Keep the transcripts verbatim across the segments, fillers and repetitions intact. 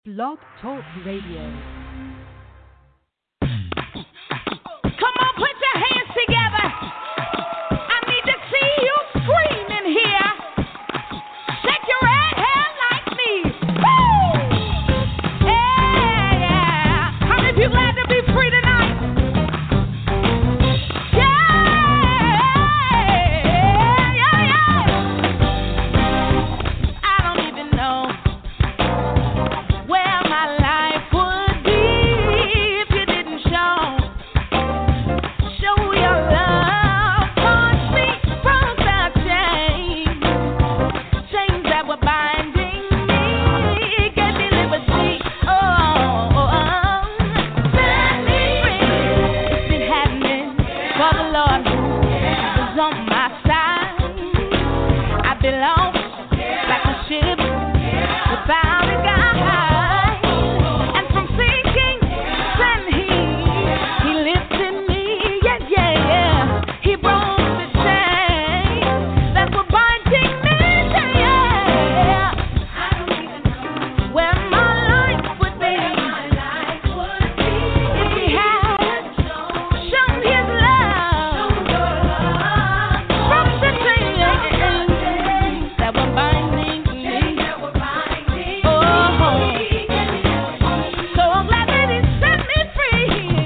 Blog Talk Radio. Come on, put your hands together. I need to see you screaming here. Shake your red hair like me. Woo! Yeah, yeah. How many people glad to be free tonight? Yeah, yeah, yeah. I don't even know where my life would be if you didn't show. Show your love, touch me from the chains, chains that were binding me, gave me liberty. Oh, oh, oh. Set me free. It's been happening for the Lord who is on my side. I belong like a ship without a guide, and from sinking, then he he lifted me. Yeah, yeah, yeah. He broke the chains that were binding me. Yeah, yeah. I don't even know where my life would be if he had shown his love. From the chains that were binding me. Oh, so I'm glad that he set me free.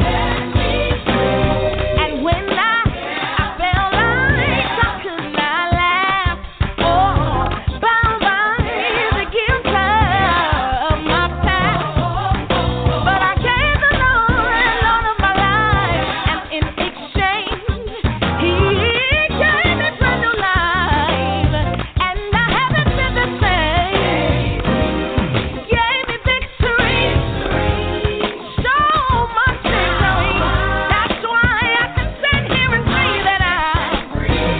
And when I, I felt like I could not laugh, oh, bound by the guilt of my past, but I gave the Lord Lord of my life, and in exchange, He gave me brand new life, and I haven't been the same. Gave me victory, so much victory. That's why I can sit here and say that I'm free.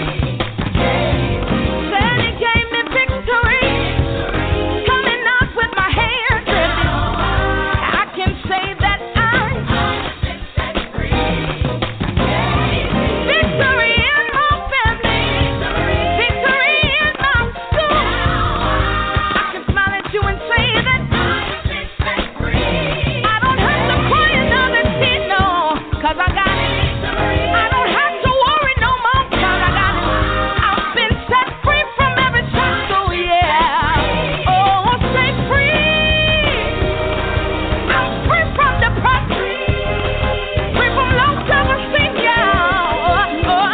Said He gave me victory, coming up with my hands lifted. I can say that I've been set free. Victory in my family, victory in my soul. I can smile at you and say that I've been set free. I don't have to cry another tear, no, 'cause I got it. I don't have to worry no more, 'cause I got it. I've been set free from every shackle, yeah. Oh, set free. I'm free from depression, free from low self-esteem, yeah. Oh, oh,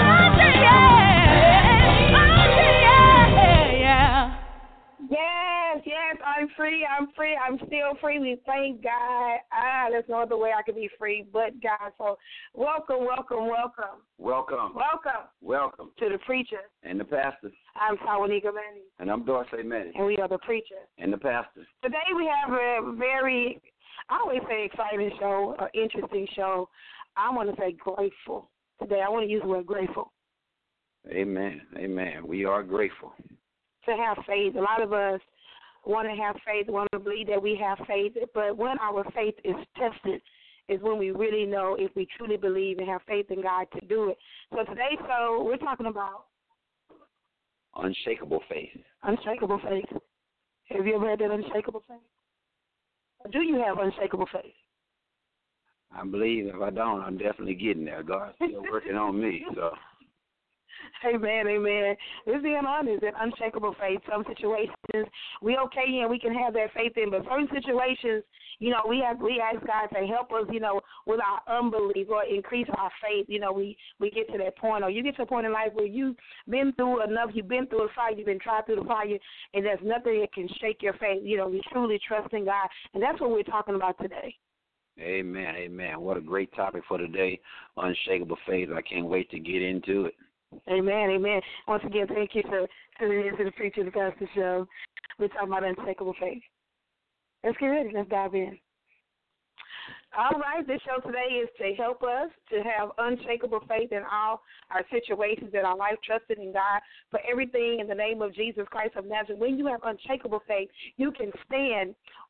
yeah. Oh, yeah, yeah. Yes, yes, I'm free. I'm free. I'm still free. We thank God. Ah, there's no other way I could be free but God. So welcome, welcome, welcome, Welcome, welcome welcome, to the preacher. and the pastor, I'm Tawanika Manny, and I'm Dorsey Manny, and we are the preacher. and the pastor. Today we have a very, I always say exciting show, an interesting show. I want to say grateful. Today I want to use the word grateful. Amen, amen. We are grateful. To have faith. A lot of us want to have faith, want to believe that we have faith, but when our faith is tested is when we really know if we truly believe and have faith in God to do it. So today, so we're talking about Unshakable faith. unshakable faith. Have you ever had that unshakable faith? Or do you have unshakable faith? I believe if I don't, I'm definitely getting there. God's still working on me. So Amen, amen. It's being honest, that unshakable faith. Some situations we okay and we can have that faith in, but certain situations, you know, we have we ask God to help us, you know, with our unbelief or increase our faith. You know, we we get to that point, or you get to a point in life where you've been through enough, you've been through a fire, you've been tried through the fire, and there's nothing that can shake your faith. You know, we truly trust in God, and that's what we're talking about today. amen, amen. What a great topic for today, unshakable faith. I can't wait to get into it. Amen, amen. Once again, thank you for tuning in to the Preacher and the Pastor Show. We're talking about unshakable faith. Let's get ready. Let's dive in. All right, this show today is to help us to have unshakable faith in all our situations in our life, trusting in God for everything in the name of Jesus Christ of Nazareth. When you have unshakable faith, you can stand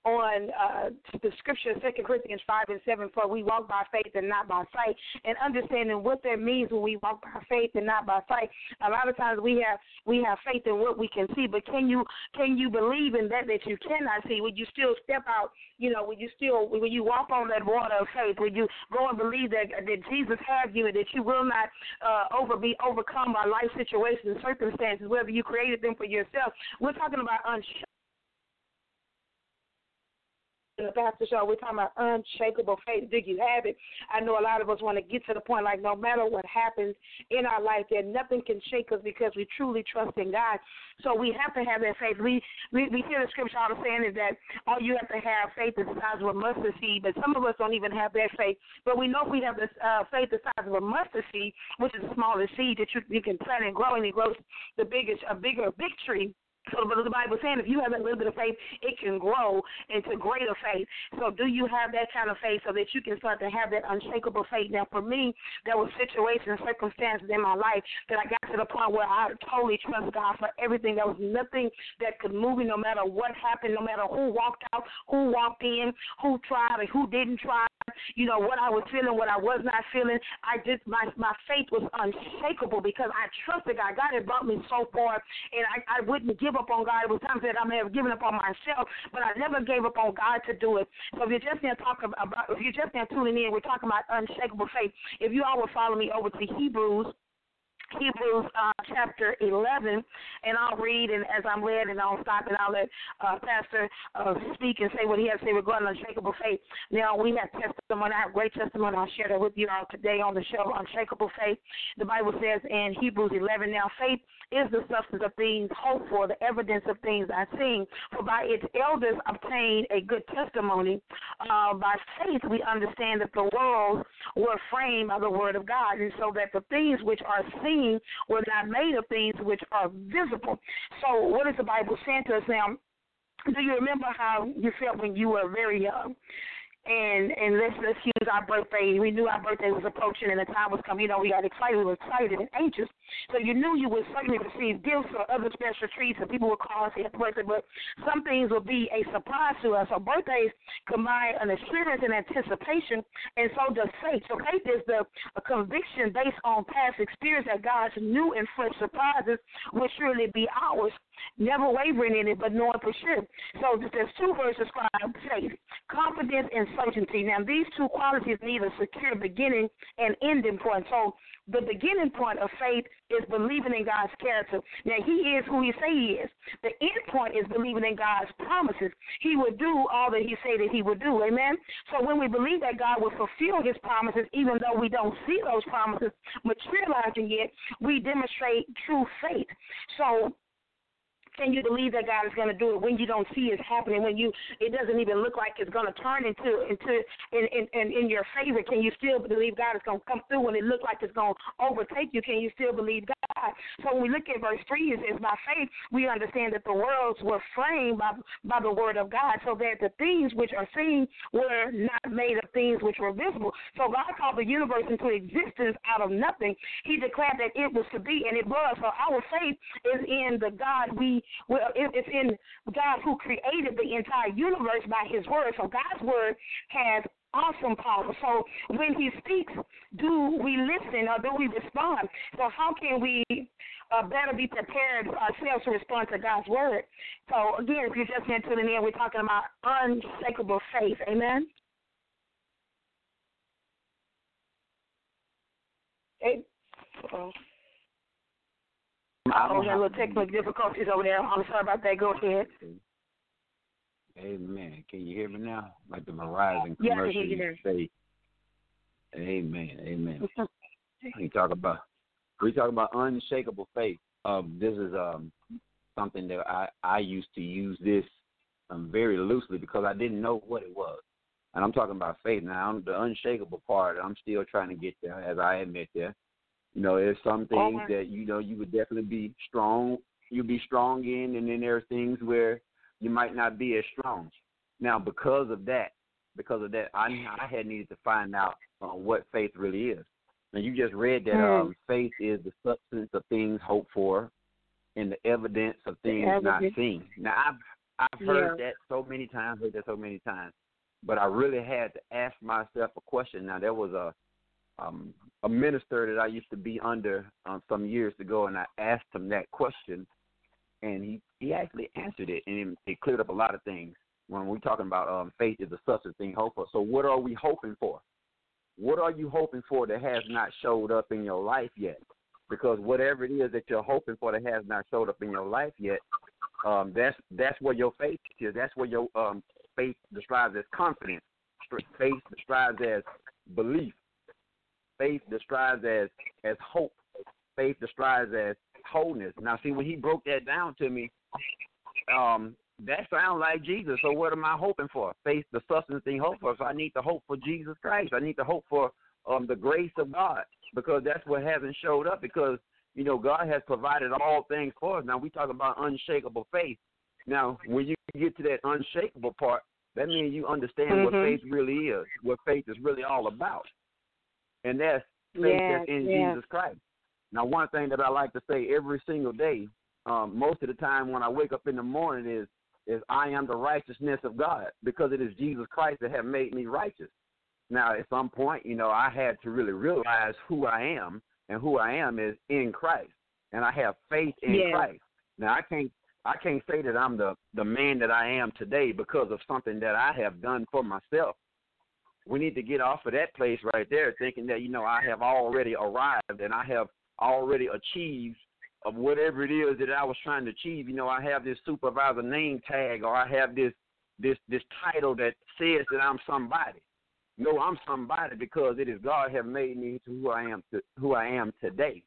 on uh, the scripture, Second Corinthians five and seven, for we walk by faith and not by sight, and understanding what that means when we walk by faith and not by sight. A lot of times we have we have faith in what we can see, but can you can you believe in that that you cannot see? Would you still step out? You know, when you still when you walk on that water of faith, would you go and believe that that Jesus has you and that you will not uh, over be overcome by life situations and circumstances, whether you created them for yourself? We're talking about unshakable. The Pastor Show, we're talking about unshakable faith. Do you have it? I know a lot of us want to get to the point like no matter what happens in our life, that nothing can shake us because we truly trust in God. So we have to have that faith. We we, we hear the scripture all the saying is that all you have to have faith is the size of a mustard seed, but some of us don't even have that faith. But we know if we have this uh, faith the size of a mustard seed, which is the smallest seed that you, you can plant and grow, and it grows the biggest, a bigger, big tree. So but the Bible is saying if you have a little bit of faith, it can grow into greater faith. So do you have that kind of faith so that you can start to have that unshakable faith? Now, for me, there were situations, circumstances in my life that I got to the point where I totally trust God for everything. There was nothing that could move me no matter what happened, no matter who walked out, who walked in, who tried and who didn't try. You know, what I was feeling, what I was not feeling. I just, my my faith was unshakable because I trusted God. God had brought me so far, and I, I wouldn't give up on God. It was times that I may have given up on myself, but I never gave up on God to do it. So if you're just now talking about, if you're just now tuning in, we're talking about unshakable faith. If you all will follow me over to Hebrews, Hebrews uh, chapter eleven, and I'll read, and as I'm led, and I'll stop, and I'll let uh, Pastor uh, speak and say what he has to say regarding unshakable faith. Now, we have testimony. I have great testimony. I'll share that with you all today on the show, Unshakable Faith. The Bible says in Hebrews eleven, now faith is the substance of things hoped for, the evidence of things not seen. For by its elders obtained a good testimony. Uh, by faith we understand that the worlds were framed by the word of God, and so that the things which are seen were not made of things which are visible. So what is the Bible saying to us now? Do you remember how you felt when you were very young? And and let's let's use our birthday. We knew our birthday was approaching and the time was coming. You know, we got excited, we were excited and anxious. So you knew you would certainly receive gifts or other special treats, and people would call us happy birthday. But some things would be a surprise to us. So birthdays combine an experience and anticipation, and so does faith. So faith is the a conviction based on past experience that God's new and fresh surprises will surely be ours. Never wavering in it, but knowing for sure. So there's two words describe faith: confidence and certainty. Now, these two qualities need a secure beginning and ending point. So the beginning point of faith is believing in God's character. Now, he is who he say he is. The end point is believing in God's promises. He will do all that he say that he will do. Amen? So when we believe that God will fulfill his promises, even though we don't see those promises materializing yet, we demonstrate true faith. So can you believe that God is going to do it when you don't see it happening, when you it doesn't even look like it's going to turn into into in, in, in, in your favor? Can you still believe God is going to come through when it looks like it's going to overtake you? Can you still believe God? So when we look at verse three, it says, by faith we understand that the worlds were framed by, by the word of God, so that the things which are seen were not made of things which were visible. So God called the universe into existence out of nothing. He declared that it was to be, and it was. So our faith is in the God we Well, it's in God who created the entire universe by his word. So God's word has awesome power. So when he speaks, do we listen or do we respond? So how can we uh, better be prepared ourselves to respond to God's word? So again, if you're just here tuning in, we're talking about unshakable faith. Amen? Hey. Uh-oh. I we had a little technical difficulties over there. I'm sorry about that. Go ahead. Amen. Can you hear me now? Like the Verizon yeah, commercial you you say. Amen. Amen. we talk about we talk about unshakable faith. Um, this is um something that I, I used to use this um, very loosely because I didn't know what it was. And I'm talking about faith now. The unshakable part, I'm still trying to get there, as I admit there. You know, there's some things okay. that, you know, you would definitely be strong, you'll be strong in, and then there are things where you might not be as strong. Now, because of that, because of that, I, I had needed to find out uh, what faith really is. Now, you just read that mm. um, faith is the substance of things hoped for and the evidence of things not seen. Now, I've, I've heard Yeah. that so many times, heard that so many times. But I really had to ask myself a question. Now, there was a um, a minister that I used to be under um, some years ago, and I asked him that question, and he, he actually answered it, and it, it cleared up a lot of things. When we're talking about um, faith is the substance thing, hope for. So what are we hoping for? What are you hoping for that has not showed up in your life yet? Because whatever it is that you're hoping for that has not showed up in your life yet, um, that's that's where your faith is. That's where your um, faith describes as confidence. Faith describes as belief. Faith describes as as hope. Faith describes as wholeness. Now, see, when he broke that down to me, um, that sounds like Jesus. So what am I hoping for? Faith, the substance thing, hope for. So I need to hope for Jesus Christ. I need to hope for um, the grace of God, because that's what hasn't showed up, because, you know, God has provided all things for us. Now, we talk about unshakable faith. Now, when you get to that unshakable part, that means you understand mm-hmm. what faith really is, what faith is really all about. And that's faith yes, that's in yes. Jesus Christ. Now, one thing that I like to say every single day, um, most of the time when I wake up in the morning is, is I am the righteousness of God, because it is Jesus Christ that have made me righteous. Now, at some point, you know, I had to really realize who I am, and who I am is in Christ, and I have faith in yes. Christ. Now, I can't I can't say that I'm the, the man that I am today because of something that I have done for myself. We need to get off of that place right there, thinking that, you know, I have already arrived and I have already achieved of whatever it is that I was trying to achieve. You know, I have this supervisor name tag, or I have this this this title that says that I'm somebody. No, I'm somebody because it is God have made me to who I am to who I am today.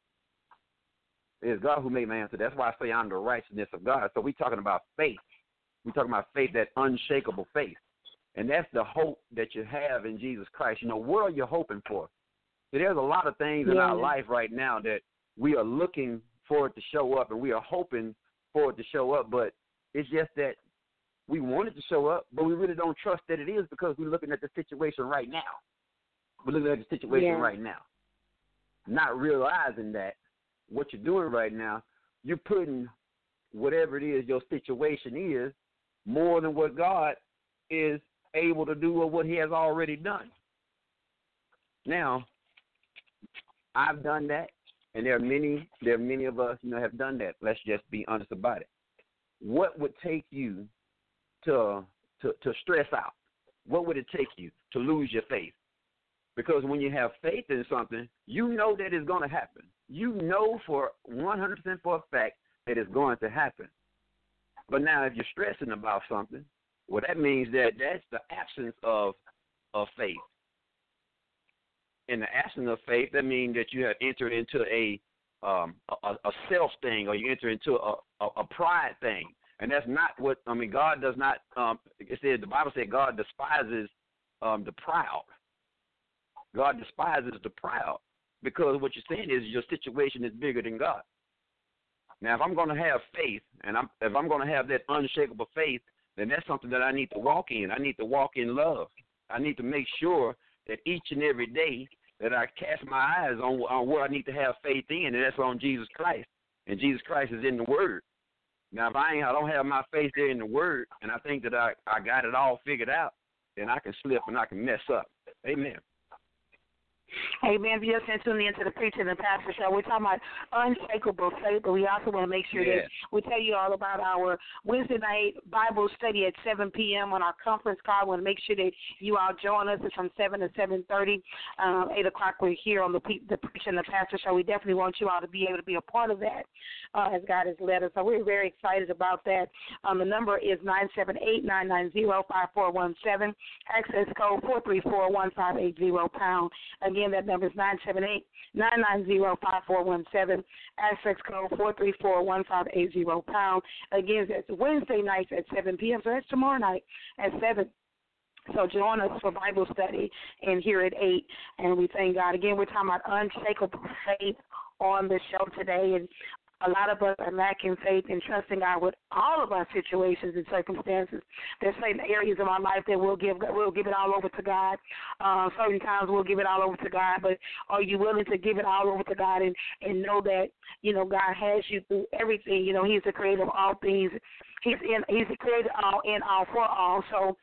It is God who made my answer. That's why I say I'm the righteousness of God. So we're talking about faith. We're talking about faith, that unshakable faith. And that's the hope that you have in Jesus Christ. You know, what are you hoping for? See, there's a lot of things in yeah. our life right now that we are looking for it to show up, and we are hoping for it to show up, but it's just that we want it to show up, but we really don't trust that it is, because we're looking at the situation right now. We're looking at the situation yeah. right now, not realizing that what you're doing right now, you're putting whatever it is your situation is more than what God is able to do or what he has already done. Now, I've done that, and there are many, there are many of us, you know, have done that. Let's just be honest about it. What would take you to to, to stress out? What would it take you to lose your faith? Because when you have faith in something, you know that it's going to happen. You know for one hundred percent for a fact that it's going to happen. But now if you're stressing about something, well, that means that that's the absence of, of faith. In the absence of faith, that means that you have entered into a um, a, a self thing, or you enter into a, a, a pride thing. And that's not what, I mean, God does not, um, it said, the Bible said God despises um, the proud. God despises the proud, because what you're saying is your situation is bigger than God. Now, if I'm going to have faith, and I'm, if I'm going to have that unshakable faith, then that's something that I need to walk in. I need to walk in love. I need to make sure that each and every day that I cast my eyes on, on what I need to have faith in, and that's on Jesus Christ. And Jesus Christ is in the Word. Now, if I ain't, I don't have my faith there in the Word, and I think that I, I got it all figured out, then I can slip and I can mess up. Amen. Amen. If you're just tuning into the Preacher and the Pastor Show, we're talking about unshakable faith, but we also want to make sure yeah. that we tell you all about our Wednesday night Bible study at seven p.m. on our conference call. We want to make sure that you all join us. It's from seven to seven thirty. Um, eight o'clock, we're here on the, the Preacher and the Pastor Show. We definitely want you all to be able to be a part of that uh, as God has led us. So we're very excited about that. Um, the number is nine seven eight, nine nine zero, five four one seven. Access code four three four, one five eight zero pound. Again, that number is nine seven eight, nine nine zero, five four one seven. Access code four three four, one five eight zero pound. Again, that's Wednesday nights at seven p.m. So that's tomorrow night at seven. So join us for Bible study and here at eight. And we thank God. Again, we're talking about unshakable faith on the show today. And a lot of us are lacking faith and trusting God with all of our situations and circumstances. There's certain areas of our life that we'll give we'll give it all over to God. Uh, certain times we'll give it all over to God, but are you willing to give it all over to God and, and know that, you know, God has you through everything? You know, He's the creator of all things. He's in He's the creator all in all for all. So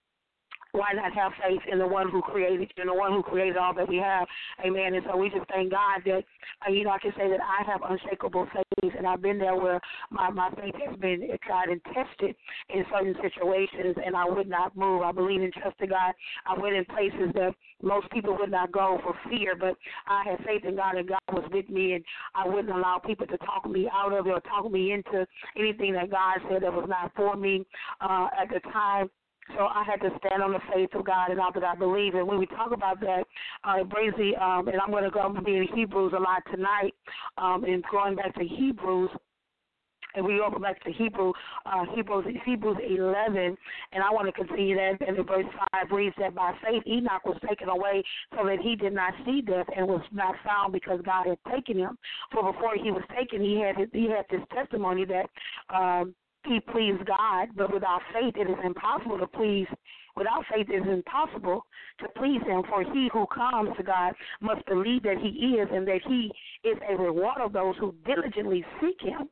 why not have faith in the one who created you and the one who created all that we have? Amen. And so we just thank God that, uh, you know, I can say that I have unshakable faith, and I've been there where my, my faith has been tried and tested in certain situations, and I would not move. I believe in trusting God. I went in places that most people would not go for fear, but I had faith in God, and God was with me, and I wouldn't allow people to talk me out of it or talk me into anything that God said that was not for me uh, at the time. So I had to stand on the faith of God and all that I believe. And when we talk about that, uh, it brings me, um, and I'm going to go be in Hebrews a lot tonight, um, and going back to Hebrews. And we go back to Hebrew, uh, Hebrews, Hebrews eleven, and I want to continue that. And in verse five reads that by faith Enoch was taken away so that he did not see death and was not found because God had taken him. For before he was taken, he had he had this testimony that um, he pleased God, but without faith it is impossible to please. Without faith it is impossible to please him, for he who comes to God must believe that he is and that he is a reward of those who diligently seek him.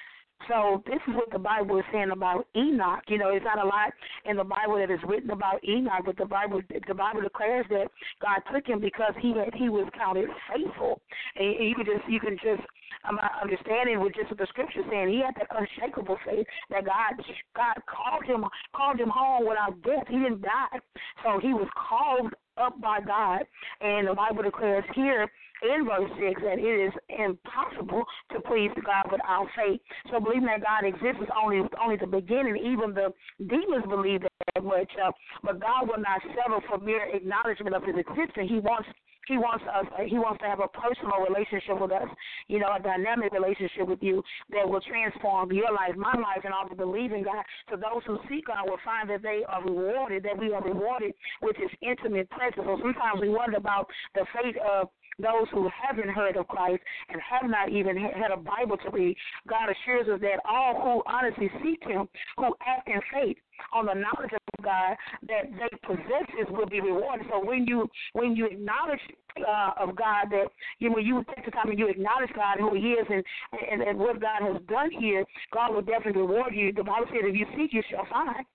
So this is what the Bible is saying about Enoch. You know, there's not a lot in the Bible that is written about Enoch, but the Bible the Bible declares that God took him because he had he was counted faithful. And you can just you can just um, understanding with just what the scripture saying. He had that unshakable faith that God God called him called him home without death. He didn't die, so he was called up by God, and the Bible declares here in verse six that it is impossible to please God without faith. So believing that God exists is only only the beginning. Even the demons believe that much, uh, but God will not settle for mere acknowledgement of His existence. He wants He wants us. He wants to have a personal relationship with us. You know, a dynamic relationship with you that will transform your life, my life, and all the believing God. So those who seek God will find that they are rewarded. That we are rewarded with His intimate presence. So sometimes we wonder about the fate of those who haven't heard of Christ and have not even had a Bible to read. God assures us that all who honestly seek Him, who act in faith on the knowledge of God that they possess, will be rewarded. So when you when you acknowledge uh, of God, that you when you take the time and you acknowledge God, who He is, and, and and what God has done here, God will definitely reward you. The Bible says, "If you seek, you shall find."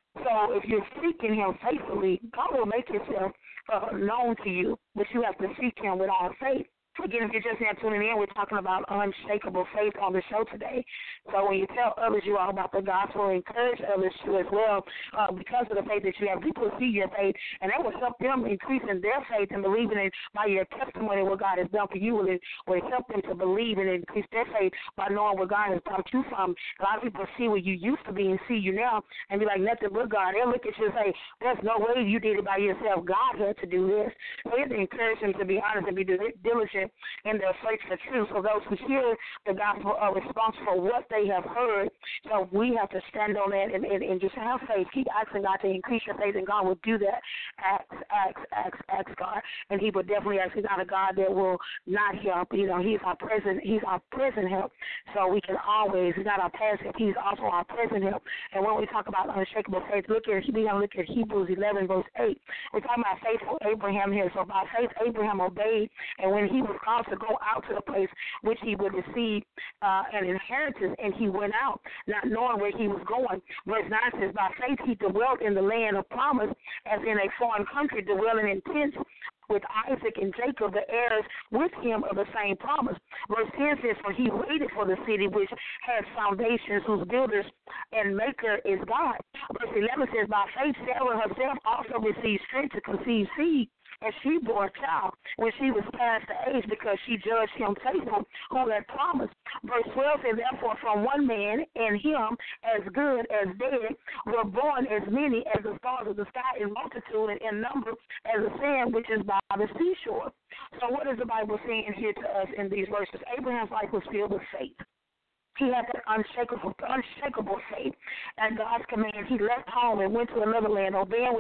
So if you're seeking Him faithfully, God will make Himself uh, known to you, but you have to seek Him with all faith. Again, if you're just now tuning in, we're talking about unshakable faith on the show today. So when you tell others you are about the gospel, encourage others to as well, uh, because of the faith that you have. People see your faith, and that will help them increase in their faith and believing in by your testimony what God has done for you. Will it will help them to believe and increase their faith by knowing where God has brought you from. A lot of people see where you used to be and see you now and be like, nothing but God. They'll look at you and say, there's no way you did it by yourself. God had to do this. So we have to encourage them to be honest and be diligent in their search for truth. So those who hear the gospel are responsible for what they have heard. So we have to stand on that and, and, and just have faith. Keep asking God to increase your faith, and God will do that. Ask, ask, ask, ask God, and He will definitely ask. He's not a God that will not help. You know, He's our present. He's our present help. So we can always. He's not our past help. He's also our present help. And when we talk about unshakable faith, look at we gonna look at Hebrews eleven verse eight. We're talking about faithful Abraham here. So by faith, Abraham obeyed, and when he was called to go out to the place which he would receive uh, an inheritance, and he went out, not knowing where he was going. Verse nine says, by faith he dwelt in the land of promise, as in a foreign country, dwelling in tents with Isaac and Jacob, the heirs with him of the same promise. Verse ten says, for he waited for the city which has foundations, whose builders and maker is God. Verse eleven says, by faith Sarah herself also received strength to conceive seed, and she bore a child when she was past the age, because she judged him faithful who had promised. Verse twelve says, therefore from one man, and him as good as dead, were born as many as the stars of the sky in multitude and in number as the sand which is by the seashore. So what is the Bible saying here to us in these verses? Abraham's life was filled with faith. He had that unshakable, unshakable faith. At God's command, he left home and went to another land, obeying without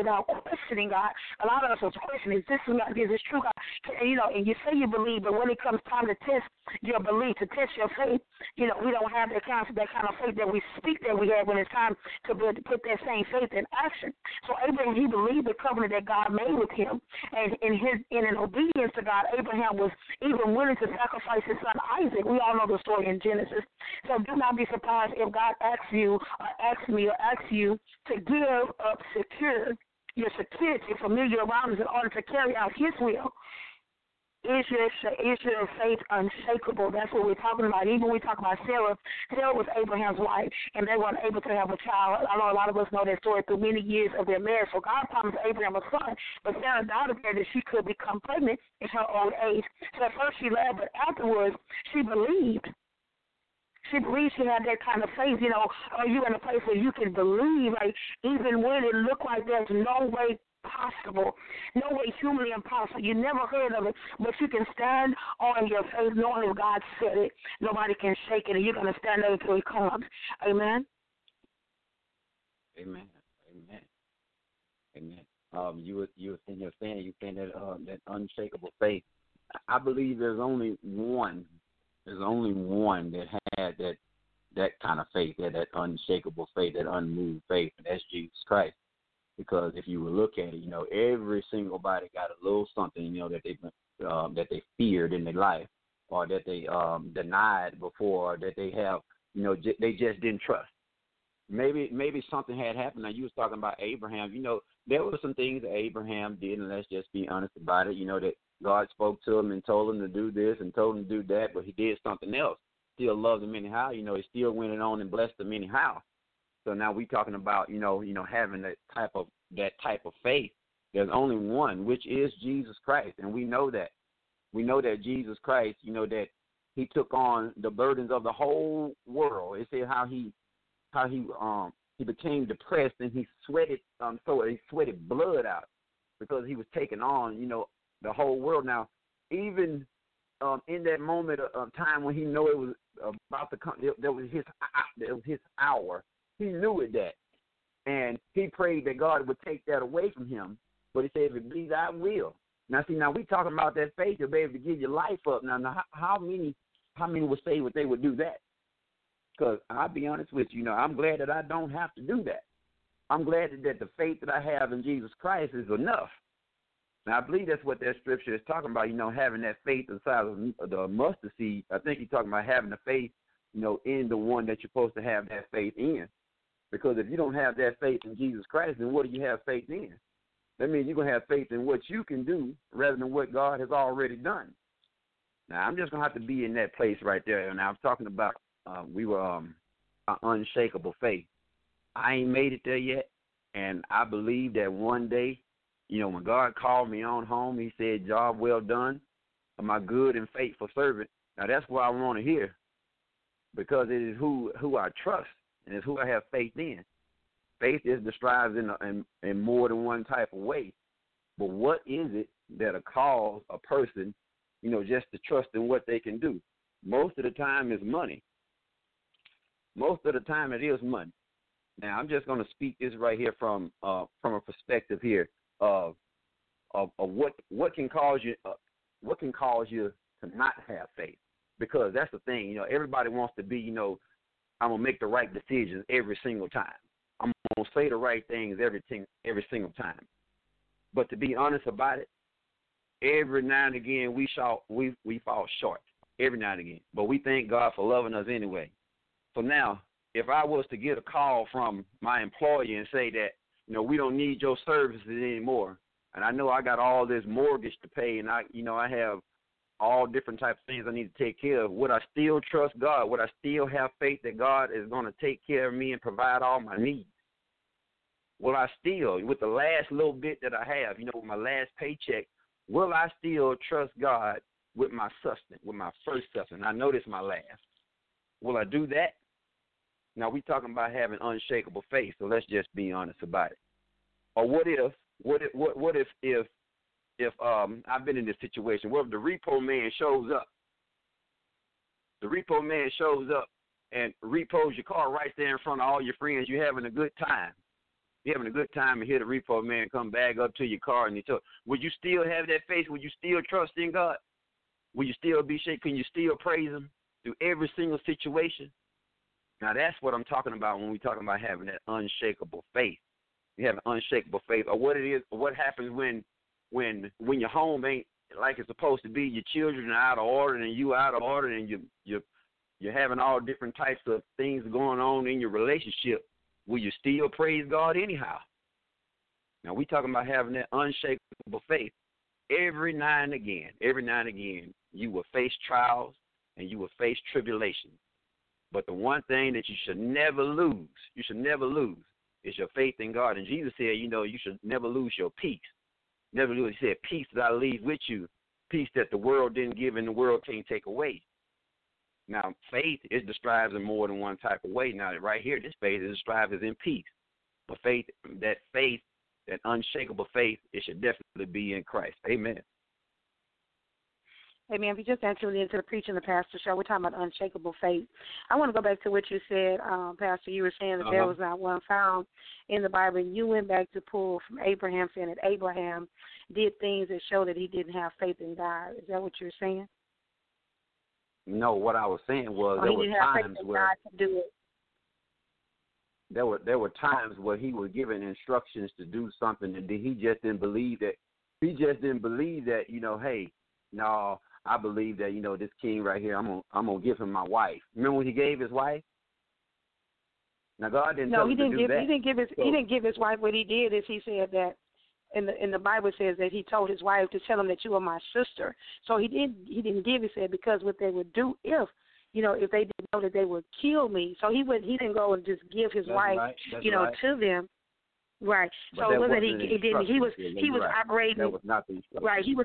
questioning God. A lot of us are questioning, is this God, is this true God? And, you know, and you say you believe, but when it comes time to test your belief, to test your faith, you know, we don't have that kind of, that kind of faith that we speak that we have when it's time to put that same faith in action. So Abraham, he believed the covenant that God made with him, and in his in an obedience to God, Abraham was even willing to sacrifice his son Isaac. We all know the story in Genesis. So do not be surprised if God asks you or asks me or asks you to give up secure your security, familiar surroundings in order to carry out his will. Is your is your faith unshakable? That's what we're talking about. Even when we talk about Sarah, Sarah was Abraham's wife, and they weren't able to have a child. I know a lot of us know that story through many years of their marriage. So God promised Abraham a son, but Sarah doubted that she could become pregnant in her old age. So at first she laughed, but afterwards she believed. She believed she had that kind of faith. You know, are you in a place where you can believe, like even when it looked like there's no way possible, no way humanly impossible. You never heard of it, but you can stand on your faith knowing if God said it. Nobody can shake it, and you're going to stand there until He comes. Amen? Amen. Amen. Amen. Um, you were you were saying you're saying you saying that um, that unshakable faith. I believe there's only one. There's only one that had that that kind of faith, that that unshakable faith, that unmoved faith, and that's Jesus Christ. Because if you would look at it, you know, every single body got a little something, you know, that they um, that they feared in their life, or that they um, denied before, or that they have, you know, j- they just didn't trust. Maybe maybe something had happened. Now, you was talking about Abraham. You know, there were some things that Abraham did, and let's just be honest about it. You know, that God spoke to him and told him to do this and told him to do that, but he did something else. Still loved him anyhow. You know, he still went on and blessed him anyhow. So now we're talking about, you know, you know, having that type of that type of faith. There's only one, which is Jesus Christ, and we know that. We know that Jesus Christ, you know, that He took on the burdens of the whole world. It said how he, how he, um, he became depressed and he sweated, um, so he sweated blood out because he was taking on, you know, the whole world. Now, even um, in that moment of, of time when he knew it was about to come, that was his, that was his hour. He knew it that, and he prayed that God would take that away from him. But he said, "If it be thy will." Now, see, now we talking about that faith to be able to give your life up. Now, now how many, how many would say what they would do that? Because I'll be honest with you, you know, I'm glad that I don't have to do that. I'm glad that, that the faith that I have in Jesus Christ is enough. Now, I believe that's what that scripture is talking about. You know, having that faith the size of the mustard seed. I think he's talking about having the faith, you know, in the one that you're supposed to have that faith in. Because if you don't have that faith in Jesus Christ, then what do you have faith in? That means you're going to have faith in what you can do rather than what God has already done. Now, I'm just going to have to be in that place right there. And I was talking about uh, we were um, an unshakable faith. I ain't made it there yet, and I believe that one day, you know, when God called me on home, He said, "Job well done, my good and faithful servant." Now, that's what I want to hear, because it is who, who I trust. And it's who I have faith in. Faith is described in, a, in in more than one type of way. But what is it that'll cause a person, you know, just to trust in what they can do? Most of the time is money. Most of the time it is money. Now, I'm just going to speak this right here from uh, from a perspective here of of, of what what can cause you uh, what can cause you to not have faith. Because that's the thing, you know, everybody wants to be, you know, I'm going to make the right decisions every single time. I'm going to say the right things every, t- every single time. But to be honest about it, every now and again we, shall, we, we fall short, every now and again. But we thank God for loving us anyway. So now, if I was to get a call from my employer and say that, you know, we don't need your services anymore, and I know I got all this mortgage to pay, and I, you know, I have all different types of things I need to take care of, would I still trust God? Would I still have faith that God is going to take care of me and provide all my needs? Will I still, with the last little bit that I have, you know, with my last paycheck, will I still trust God with my sustenance, with my first sustenance? I know this is my last. Will I do that? Now, we're talking about having unshakable faith, so let's just be honest about it. Or what if, what if, what, what if, if, If um, I've been in this situation, where the repo man shows up, the repo man shows up and repos your car right there in front of all your friends. You're having a good time. You're having a good time and hear the repo man come back up to your car and you tell, would you still have that faith? Would you still trust in God? Will you still be shaken? Can you still praise him through every single situation? Now, that's what I'm talking about when we're talking about having that unshakable faith. You have an unshakable faith. Or what it is, or what happens when when when your home ain't like it's supposed to be, your children are out of order and you out of order and you, you, you're having all different types of things going on in your relationship. Will you still praise God anyhow? Now, we're talking about having that unshakable faith. Every now and again, every now and again, you will face trials and you will face tribulations. But the one thing that you should never lose, you should never lose, is your faith in God. And Jesus said, you know, you should never lose your peace. Never lose. He said, peace that I leave with you, peace that the world didn't give and the world can't take away. Now, faith is described in more than one type of way. Now, right here, this faith is described as in peace. But faith, that faith, that unshakable faith, it should definitely be in Christ. Amen. Amen. If you just entered into the Preaching the Pastor show, we're talking about unshakable faith. I want to go back to what you said, um, Pastor. You were saying that uh-huh. there was not one found in the Bible, and you went back to pull from Abraham, saying that Abraham did things that show that he didn't have faith in God. Is that what you're saying? No, what I was saying was oh, there he were didn't have times faith in where God to do it. There were there were times where he was given instructions to do something, and he just didn't believe that. He just didn't believe that. You know, hey, no. I believe that, you know, this king right here, I'm gonna I'm gonna give him my wife. Remember when he gave his wife? Now God didn't no, tell he him didn't to do give that. he didn't give his so, he didn't give his wife. What he did is he said that in the in the Bible says that he told his wife to tell him that you are my sister. So he didn't he didn't give. He said because what they would do if you know if they didn't know that they would kill me. So he would he didn't go and just give his That's wife right. That's you know right. to them. Right. But so it wasn't wasn't he, he didn't he was he was right. operating That was not the instruction. right he was.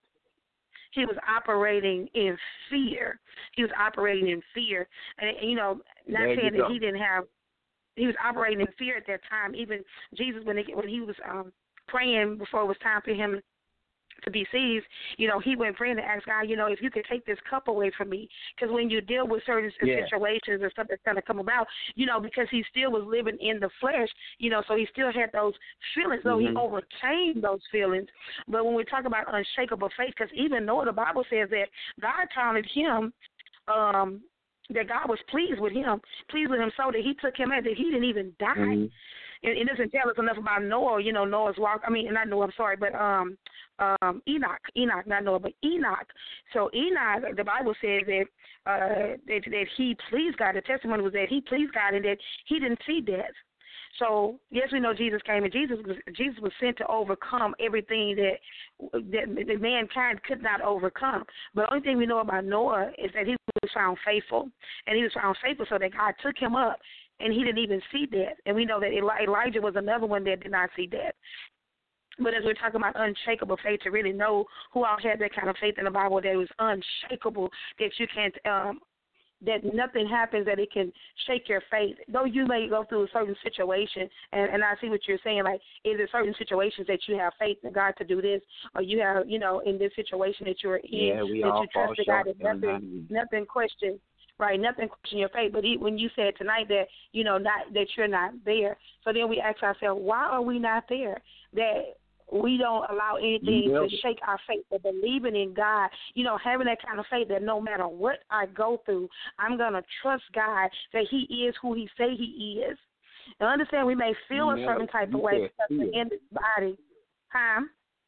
He was operating in fear. He was operating in fear. And, you know, not there saying that go. he didn't have, he was operating in fear at that time. Even Jesus, when, he, when he was um, praying before it was time for him to be seized, you know, he went praying to ask God, you know, if you could take this cup away from me. Because when you deal with certain yeah. situations or stuff that's going to come about, you know, because he still was living in the flesh, you know, so he still had those feelings, though mm-hmm. he overcame those feelings. But when we talk about unshakable faith, because even though the Bible says that God counted him, um, that God was pleased with him, pleased with him so that he took him out, that he didn't even die. Mm-hmm. It, it doesn't tell us enough about Noah, you know, Noah's walk. I mean, not Noah, I'm sorry, but um, um, Enoch, Enoch, not Noah, but Enoch. So Enoch, the Bible says that, uh, that that he pleased God. The testimony was that he pleased God and that he didn't see death. So yes, we know Jesus came, and Jesus was Jesus was sent to overcome everything that that, that mankind could not overcome. But the only thing we know about Noah is that he was found faithful, and he was found faithful so that God took him up. And he didn't even see death. And we know that Eli- Elijah was another one that did not see death. But as we're talking about unshakable faith, to really know who all had that kind of faith in the Bible that was unshakable, that you can't, um, that nothing happens that it can shake your faith. Though you may go through a certain situation, and, and I see what you're saying, like, is there certain situations that you have faith in God to do this, or you have, you know, in this situation that you're in, yeah, we that all you trust God, that nothing, nothing questions. Right, nothing question your faith. But he, when you said tonight that you know not that you're not there, so then we ask ourselves, why are we not there? That we don't allow anything to shake our faith, but believing in God, you know, having that kind of faith that no matter what I go through, I'm gonna trust God that He is who He say He is. And understand, we may feel you a certain type of way because we're in this body. Huh?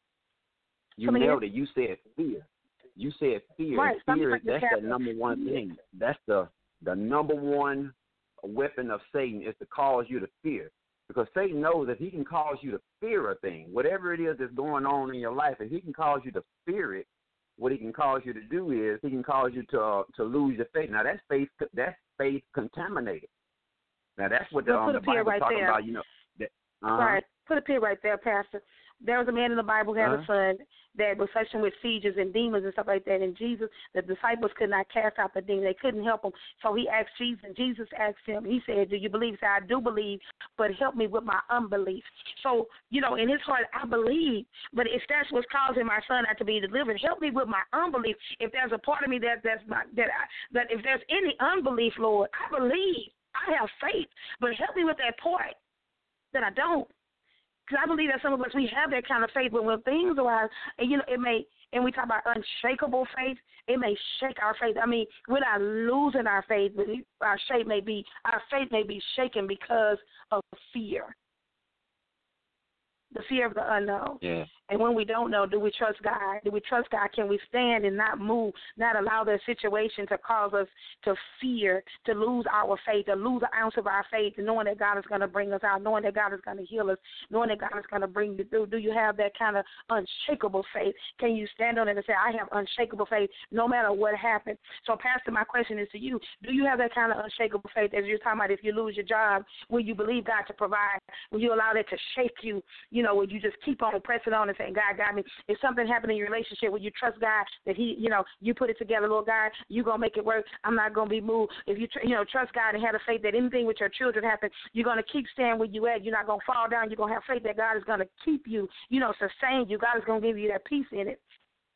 You nailed it. You said fear. You said fear. Right. Fear, that's the number one thing. That's the the number one weapon of Satan is to cause you to fear. Because Satan knows that he can cause you to fear a thing. Whatever it is that's going on in your life, if he can cause you to fear it, what he can cause you to do is he can cause you to uh, to lose your faith. Now, that's faith, that's faith contaminated. Now, that's what the, um, the Bible right talking there. about, you know. That, uh-huh. Right. Put a pin right there, Pastor. There was a man in the Bible who had uh-huh. a son that was suffering with seizures and demons and stuff like that. And Jesus, the disciples could not cast out the demon. They couldn't help him. So he asked Jesus, and Jesus asked him, he said, do you believe? He said, I do believe, but help me with my unbelief. So, you know, in his heart, I believe, but if that's what's causing my son not to be delivered, help me with my unbelief. If there's a part of me that that's not, that I, that if there's any unbelief, Lord, I believe, I have faith, but help me with that part that I don't. Because I believe that some of us, we have that kind of faith, but when things arise, and, you know, it may, and we talk about unshakable faith, it may shake our faith. I mean, we're not losing our faith, but our faith may be, our faith may be shaken because of fear. The fear of the unknown. Yeah. And when we don't know, do we trust God? Do we trust God? Can we stand and not move, not allow that situation to cause us to fear, to lose our faith, to lose an ounce of our faith, knowing that God is going to bring us out, knowing that God is going to heal us, knowing that God is going to bring you through? Do you have that kind of unshakable faith? Can you stand on it and say, I have unshakable faith no matter what happens? So, Pastor, my question is to you. Do you have that kind of unshakable faith, as you're talking about, if you lose your job, will you believe God to provide? Will you allow that to shake you? You know, would you just keep on pressing on and saying, God got me? If something happened in your relationship, will you trust God that He, you know, you put it together, Lord God, you're going to make it work. I'm not going to be moved. If you, tr- you know, trust God and have the faith that anything with your children happens, you're going to keep staying where you at. You're not going to fall down. You're going to have faith that God is going to keep you, you know, sustain you. God is going to give you that peace in it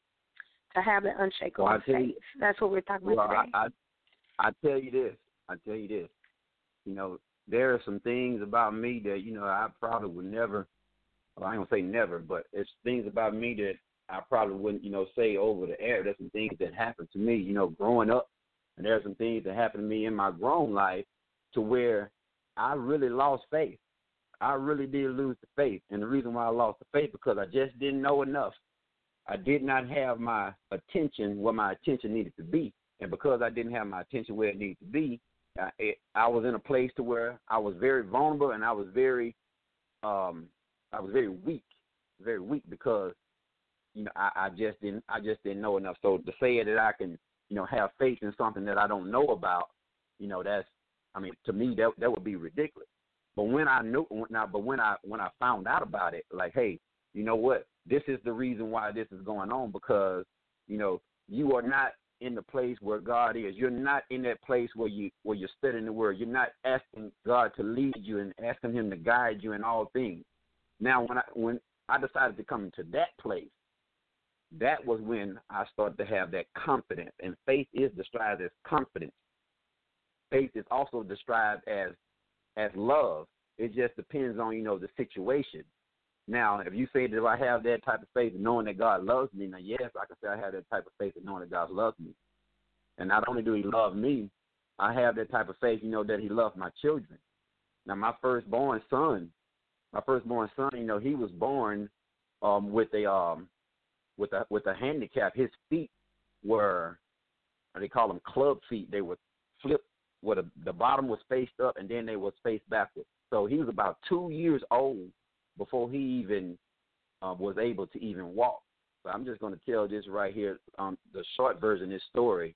to have that unshakable well, faith. You, That's what we're talking well, about today. I, I, I tell you this. I tell you this. You know, there are some things about me that, you know, I probably would never, well, I ain't going to say never, but it's things about me that I probably wouldn't, you know, say over the air. There's some things that happened to me, you know, growing up, and there's some things that happened to me in my grown life to where I really lost faith. I really did lose the faith, and the reason why I lost the faith because I just didn't know enough. I did not have my attention where my attention needed to be, and because I didn't have my attention where it needed to be, I, it, I was in a place to where I was very vulnerable and I was very um, I was very weak, very weak because, you know, I, I just didn't, I just didn't know enough. So to say that I can, you know, have faith in something that I don't know about, you know, that's, I mean, to me that that would be ridiculous. But when I knew, now, but when I when I found out about it, like, hey, you know what, this is the reason why this is going on because, you know, you are not in the place where God is. You're not in that place where you where you're studying the Word. You're not asking God to lead you and asking Him to guide you in all things. Now, when I when I decided to come into that place, that was when I started to have that confidence. And faith is described as confidence. Faith is also described as as love. It just depends on, you know, the situation. Now, if you say, do I have that type of faith of knowing that God loves me? Now, yes, I can say I have that type of faith of knowing that God loves me. And not only do He love me, I have that type of faith, you know, that He loves my children. Now, my firstborn son, My firstborn son, you know, he was born um, with a um, with a with a handicap. His feet were, they call them club feet. They were flipped, where the, the bottom was faced up, and then they was faced backwards. So he was about two years old before he even uh, was able to even walk. So I'm just going to tell this right here, um, the short version of this story.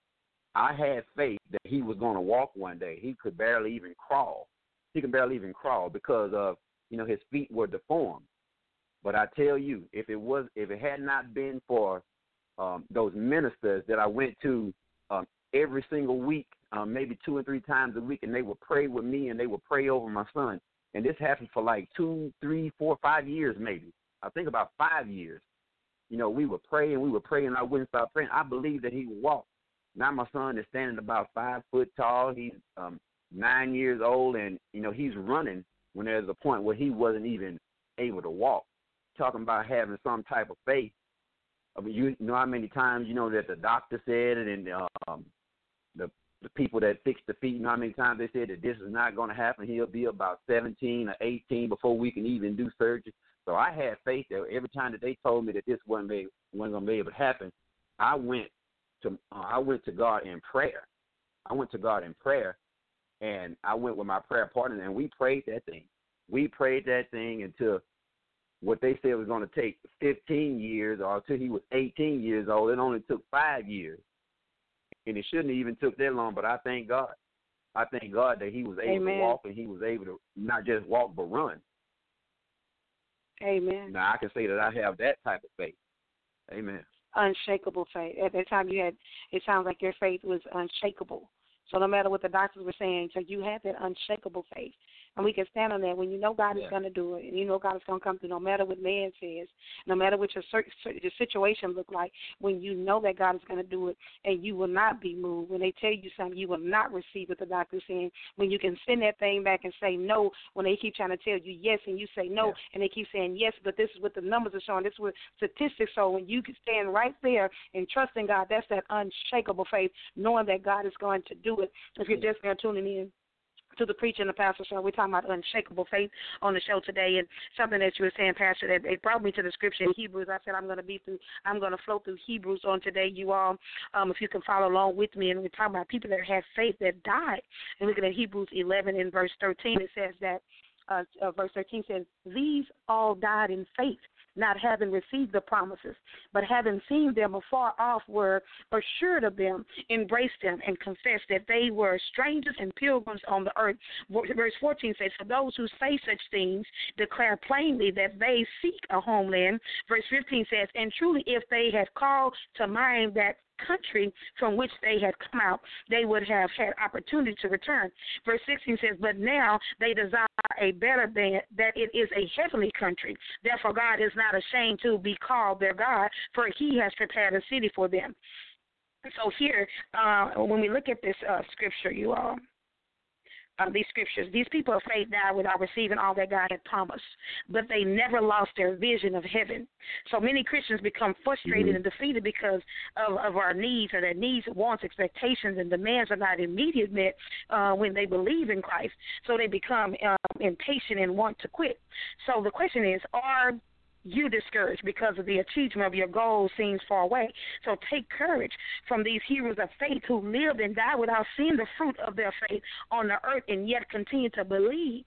I had faith that he was going to walk one day. He could barely even crawl. He could barely even crawl because of, you know, his feet were deformed. But I tell you, if it was, if it had not been for um, those ministers that I went to um, every single week, um, maybe two or three times a week, and they would pray with me and they would pray over my son. And this happened for like two, three, four, five years maybe. I think about five years. You know, we would pray and we would pray and I wouldn't stop praying. I believed that he would walk. Now my son is standing about five foot tall. He's um, nine years old, and, you know, he's running when there's a point where he wasn't even able to walk. Talking about having some type of faith. I mean, you know how many times, you know, that the doctor said it, and um, the the people that fix the feet, you know how many times they said that this is not going to happen. He'll be about seventeen or eighteen before we can even do surgery. So I had faith that every time that they told me that this wasn't, wasn't going to be able to happen, I went to uh, I went to God in prayer. I went to God in prayer, and I went with my prayer partner, and we prayed that thing. We prayed that thing until what they said was going to take fifteen years, or until he was eighteen years old. It only took five years. And it shouldn't have even took that long, but I thank God. I thank God that he was able Amen. to walk, and he was able to not just walk but run. Amen. Now, I can say that I have that type of faith. Amen. Unshakable faith. At that time you had, it sounds like your faith was unshakable. So no matter what the doctors were saying, so you had that unshakable faith. And we can stand on that when you know God Yeah. is going to do it, and you know God is going to come through no matter what man says, no matter what your, cer- your situation look like. When you know that God is going to do it, and you will not be moved. When they tell you something, you will not receive what the doctor is saying. When you can send that thing back and say no, when they keep trying to tell you yes, and you say no, Yeah. and they keep saying yes, but this is what the numbers are showing. This is what statistics show. When you can stand right there and trust in God, that's that unshakable faith, knowing that God is going to do it. If you're just now tuning in to the preacher and the pastor show, we're talking about unshakable faith on the show today, and something that you were saying, Pastor, that it brought me to the scripture in Hebrews. I said I'm going to be through, I'm going to flow through Hebrews on today. You all, um, if you can follow along with me, and we're talking about people that had faith that died. And looking at Hebrews eleven in verse thirteen, it says that, uh, uh, verse thirteen says, these all died in faith, not having received the promises, but having seen them afar off, were assured of them, embraced them, and confessed that they were strangers and pilgrims on the earth. Verse fourteen says, for those who say such things declare plainly that they seek a homeland. Verse fifteen says, and truly if they had called to mind that country from which they had come out, they would have had opportunity to return. Verse sixteen says, but now they desire a better than that it is a heavenly country. Therefore God is not ashamed to be called their God, for he has prepared a city for them. So here, uh, when we look at this uh, scripture, you all, Uh, these scriptures, these people of faith died without receiving all that God had promised, but they never lost their vision of heaven. So many Christians become frustrated mm-hmm. and defeated because of, of our needs, or their needs, wants, expectations, and demands are not immediate met uh, when they believe in Christ. So they become um, impatient and want to quit. So the question is, are you discouraged because of the achievement of your goals seems far away? So take courage from these heroes of faith who lived and died without seeing the fruit of their faith on the earth, and yet continue to believe.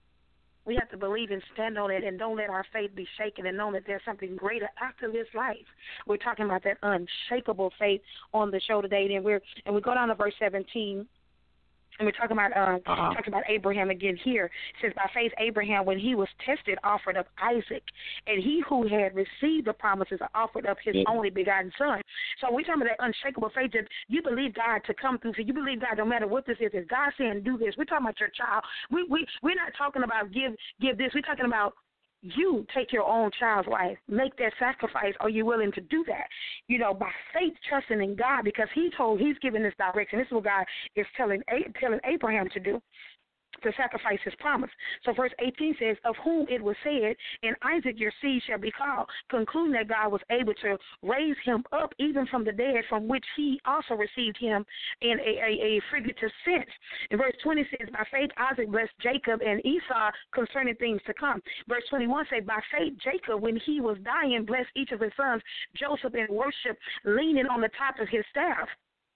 We have to believe and stand on it, and don't let our faith be shaken, and know that there's something greater after this life. We're talking about that unshakable faith on the show today, and we're and we go down to verse seventeen. And we're talking about um, uh-huh. talking about Abraham again here. It says, by faith Abraham, when he was tested, offered up Isaac. And he who had received the promises offered up his yeah. only begotten son. So we're talking about that unshakable faith that you believe God to come through. So you believe God no matter what this is. If God saying do this, we're talking about your child. We, we, we're not talking about give give this. We're talking about you take your own child's life, make that sacrifice. Are you willing to do that? You know, by faith, trusting in God, because he told, he's giving this direction. This is what God is telling, telling Abraham to do, to sacrifice his promise. So verse eighteen says, of whom it was said, in Isaac your seed shall be called, concluding that God was able to raise him up even from the dead, from which he also received him in a, a, a figurative sense. In verse twenty says, by faith Isaac blessed Jacob and Esau concerning things to come. Verse twenty-one says, by faith Jacob, when he was dying, blessed each of his sons, Joseph, in worship, leaning on the top of his staff.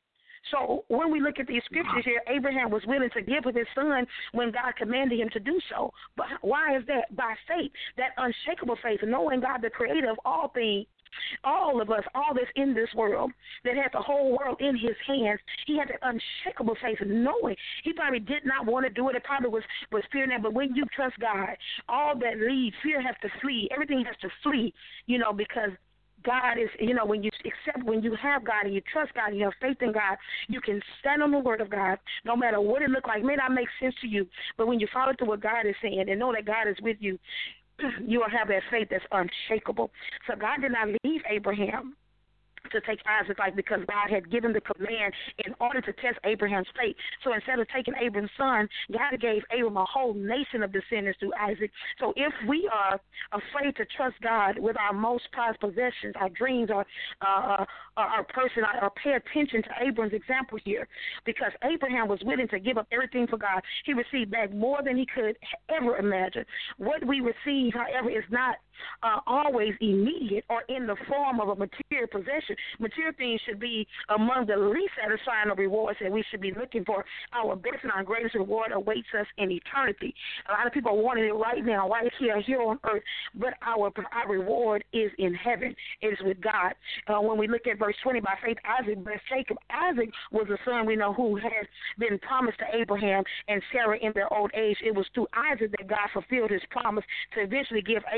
So when we look at these scriptures here, Abraham was willing to give with his son when God commanded him to do so. But why is that? By faith, that unshakable faith, knowing God, the creator of all things, all of us, all that's in this world, that had the whole world in his hands. He had that unshakable faith, knowing he probably did not want to do it. It probably was, was fear that. But when you trust God, all that leads, fear has to flee. Everything has to flee, you know, because God is, you know, when you accept, when you have God and you trust God and you have faith in God, you can stand on the word of God no matter what it looks like. It may not make sense to you, but when you follow through what God is saying and know that God is with you, you will have that faith that's unshakable. So God did not leave Abraham to take Isaac's life because God had given the command in order to test Abraham's faith. So instead of taking Abraham's son, God gave Abram a whole nation of descendants through Isaac. So if we are afraid to trust God with our most prized possessions, our dreams, or uh, our person, or pay attention to Abram's example here, because Abraham was willing to give up everything for God, he received back more than he could ever imagine. What we receive, however, is not uh, always immediate or in the form of a material possession. Material things should be among the least satisfying of rewards that we should be looking for. Our best and our greatest reward awaits us in eternity. A lot of people are wanting it right now, right here, here on earth, but our our reward is in heaven. It is with God. Uh, when we look at verse twenty, by faith Isaac blessed Jacob. Isaac was a son we know who had been promised to Abraham and Sarah in their old age. It was through Isaac that God fulfilled his promise to eventually give Abraham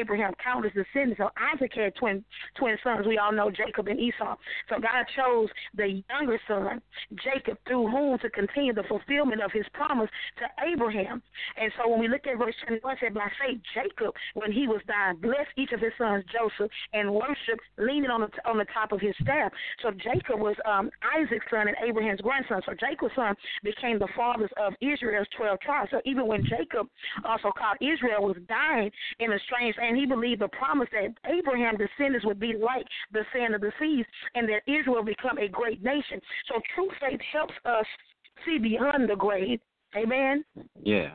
countless descendants. So Isaac had twin twin sons. We all know Jacob and Esau. So God chose the younger son, Jacob, through whom to continue the fulfillment of his promise to Abraham. And so when we look at verse twenty-one, it said, by faith, Jacob, when he was dying, blessed each of his sons, Joseph, and worshiped, leaning on the, on the top of his staff. So Jacob was um, Isaac's son and Abraham's grandson. So Jacob's son became the fathers of Israel's twelve tribes. So even when Jacob, also called Israel, was dying in a strange land, he believed the promise that Abraham's descendants would be like the sand of the seas, and that Israel would become a great nation. So true faith helps us see beyond the grave. Amen. Yeah.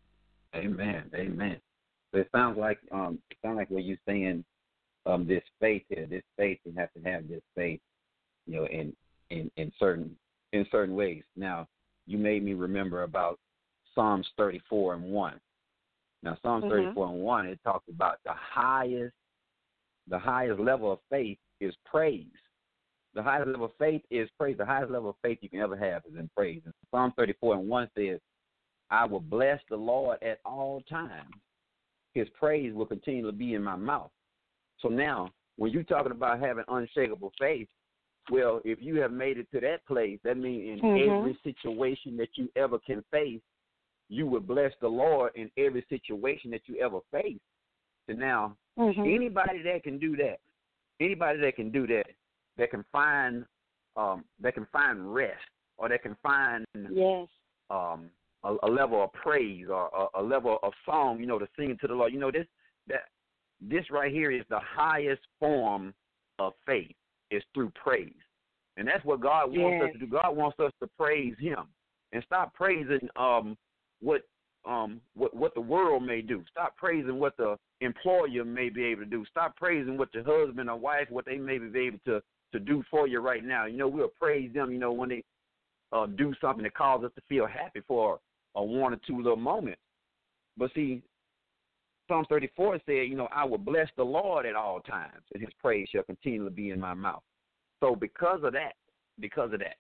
Amen. Amen. So it sounds like um, it sounds like what you're saying. Um, this faith here, this faith, you have to have this faith, you know, in in in certain in certain ways. Now, you made me remember about Psalms thirty-four and one. Now, Psalms mm-hmm. thirty-four and one, it talks about the highest, the highest level of faith is praise. The highest level of faith is praise. The highest level of faith you can ever have is in praise. And Psalm thirty-four and one says, I will bless the Lord at all times. His praise will continually be in my mouth. So now, when you're talking about having unshakable faith, well, if you have made it to that place, that means in mm-hmm. every situation that you ever can face, you will bless the Lord in every situation that you ever face. So now, mm-hmm. anybody that can do that, anybody that can do that, that can find, um, that can find rest, or that can find yes. um, a, a level of praise, or a, a level of song, you know, to sing to the Lord. You know, this that this right here is the highest form of faith, is through praise. And that's what God wants yes. us to do. God wants us to praise him and stop praising um, what um, what what the world may do. Stop praising what the employer may be able to do. Stop praising what your husband or wife, what they may be able to, to do for you right now. You know, we'll praise them, you know, when they uh, do something that causes us to feel happy for a one or two little moments. But see, Psalm thirty-four said, you know, I will bless the Lord at all times, and his praise shall continually be in my mouth. So because of that, because of that,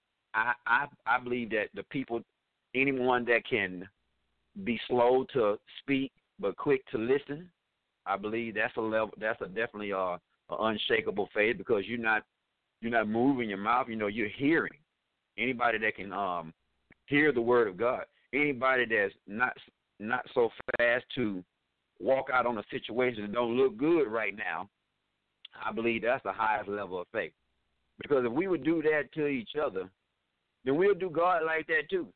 I, I I believe that the people, anyone that can be slow to speak but quick to listen, I believe that's a level, that's a definitely a, a unshakable faith, because you're not you're not moving your mouth. You know, you're hearing. Anybody that can um hear the word of God, anybody that's not not so fast to walk out on a situation that don't look good right now, I believe that's the highest level of faith. Because if we would do that to each other, then we'll do God like that too.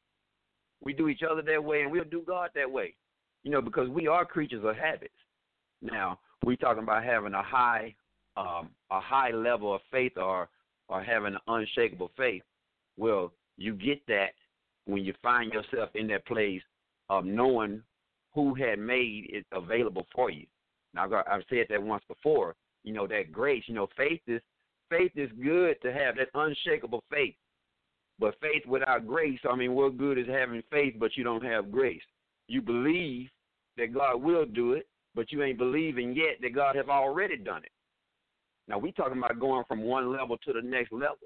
We do each other that way, and we'll do God that way. You know, because we are creatures of habits. Now, we're talking about having a high um, a high level of faith, or or having an unshakable faith. Well, you get that when you find yourself in that place of knowing who had made it available for you. Now, I've said that once before. You know, that grace. You know, faith is faith is good to have, that unshakable faith. But faith without grace, I mean, what good is having faith but you don't have grace? You believe that God will do it, but you ain't believing yet that God has already done it. Now, we talking about going from one level to the next level.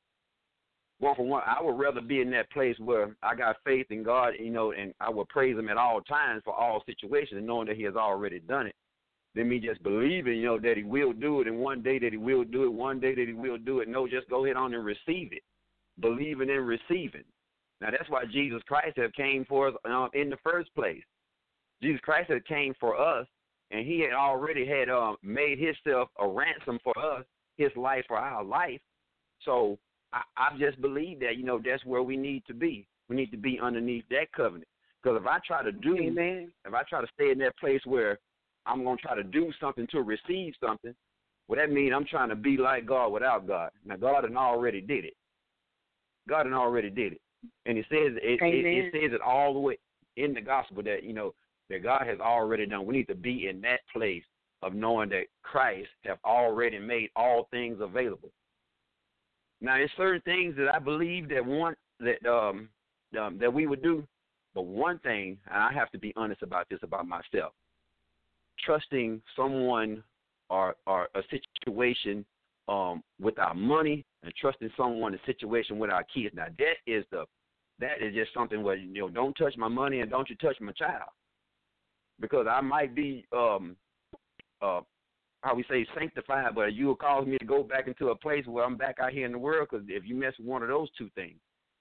Going from one, I would rather be in that place where I got faith in God, you know, and I will praise him at all times for all situations, knowing that he has already done it, than me just believing, you know, that he will do it, and one day that he will do it, one day that he will do it. No, just go ahead on and receive it. Believing and receiving. Now, that's why Jesus Christ have came for us uh, in the first place. Jesus Christ had came for us, and he had already had um, made himself a ransom for us, his life for our life. So I, I just believe that, you know, that's where we need to be. We need to be underneath that covenant. Because if I try to do, Amen. if I try to stay in that place where I'm going to try to do something to receive something, well, that means I'm trying to be like God without God. Now, God had already did it. God had already did it. And it says it, it, it says it all the way in the gospel that, you know, that God has already done. We need to be in that place of knowing that Christ have already made all things available. Now, there's certain things that I believe that one that um, um that we would do, but one thing, and I have to be honest about this about myself, trusting someone or or a situation um with our money, and trusting someone, a situation with our kids. Now, that is the that is just something where, you know, don't touch my money and don't you touch my child. Because I might be um, uh, how we say sanctified, but you will cause me to go back into a place where I'm back out here in the world, because if you mess with one of those two things.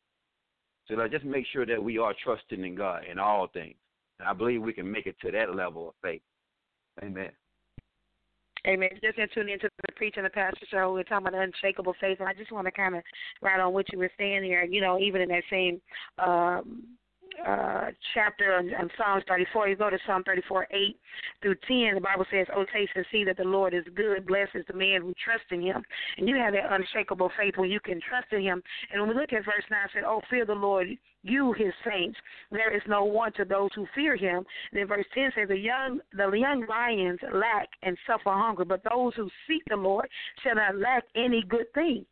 So let's just make sure that we are trusting in God in all things. And I believe we can make it to that level of faith. Amen. Amen. Just in tune into the Preaching the Pastor show. We're talking about unshakable faith, and I just want to kind of write on what you were saying here. You know, even in that same um, uh, chapter in, in Psalms thirty-four, you go to Psalm thirty-four, eight through ten, the Bible says, "Oh, taste and see that the Lord is good. Blessed is the man who trusts in him." And you have that unshakable faith where you can trust in him. And when we look at verse nine, it said, "Oh, fear the Lord, you his saints. There is no want to those who fear him." Then verse ten says, the young the young lions lack and suffer hunger, but those who seek the Lord shall not lack any good thing.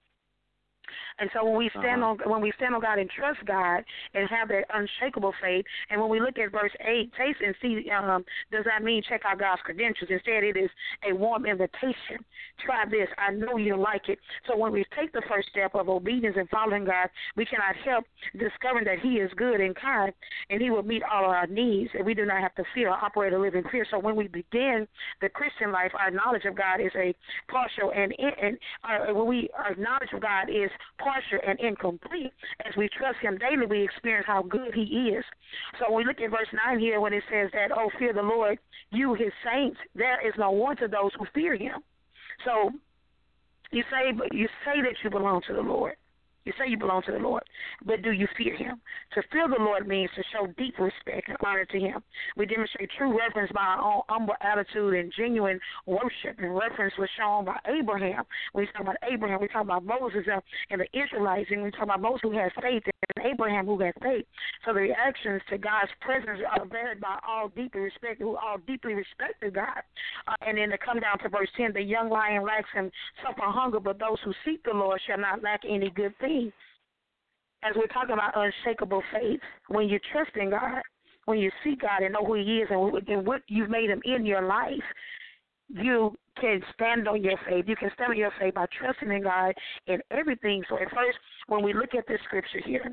And so when we stand uh-huh. on when we stand on God and trust God and have that unshakable faith, and when we look at verse eight, taste and see um, does not mean check out God's credentials. Instead, it is a warm invitation. Try this. I know you'll like it. So when we take the first step of obedience and following God, we cannot help discovering that He is good and kind, and He will meet all of our needs, and we do not have to fear or operate or live in fear. So when we begin the Christian life, our knowledge of God is a partial, and, and uh, when we our knowledge of God is partial and incomplete. As we trust Him daily, we experience how good He is. So when we look at verse nine here, when it says that, "Oh, fear the Lord, you His saints," there is no want to those who fear Him. So you say, you say that you belong to the Lord. You say you belong to the Lord, but do you fear Him? To fear the Lord means to show deep respect and honor to Him. We demonstrate true reverence by our own humble attitude and genuine worship. And reverence was shown by Abraham. When we talk about Abraham, we talk about Moses and the Israelites, and we talk about Moses who had faith and Abraham who had faith. So the reactions to God's presence are varied by all deeply respected, who all deeply respected God. Uh, and then to come down to verse ten, the young lion lacks and suffer hunger, but those who seek the Lord shall not lack any good thing. As we're talking about unshakable faith, when you trust in God, when you see God and know who He is and what you've made Him in your life, you can stand on your faith. You can stand on your faith by trusting in God in everything. So at first, when we look at this scripture here,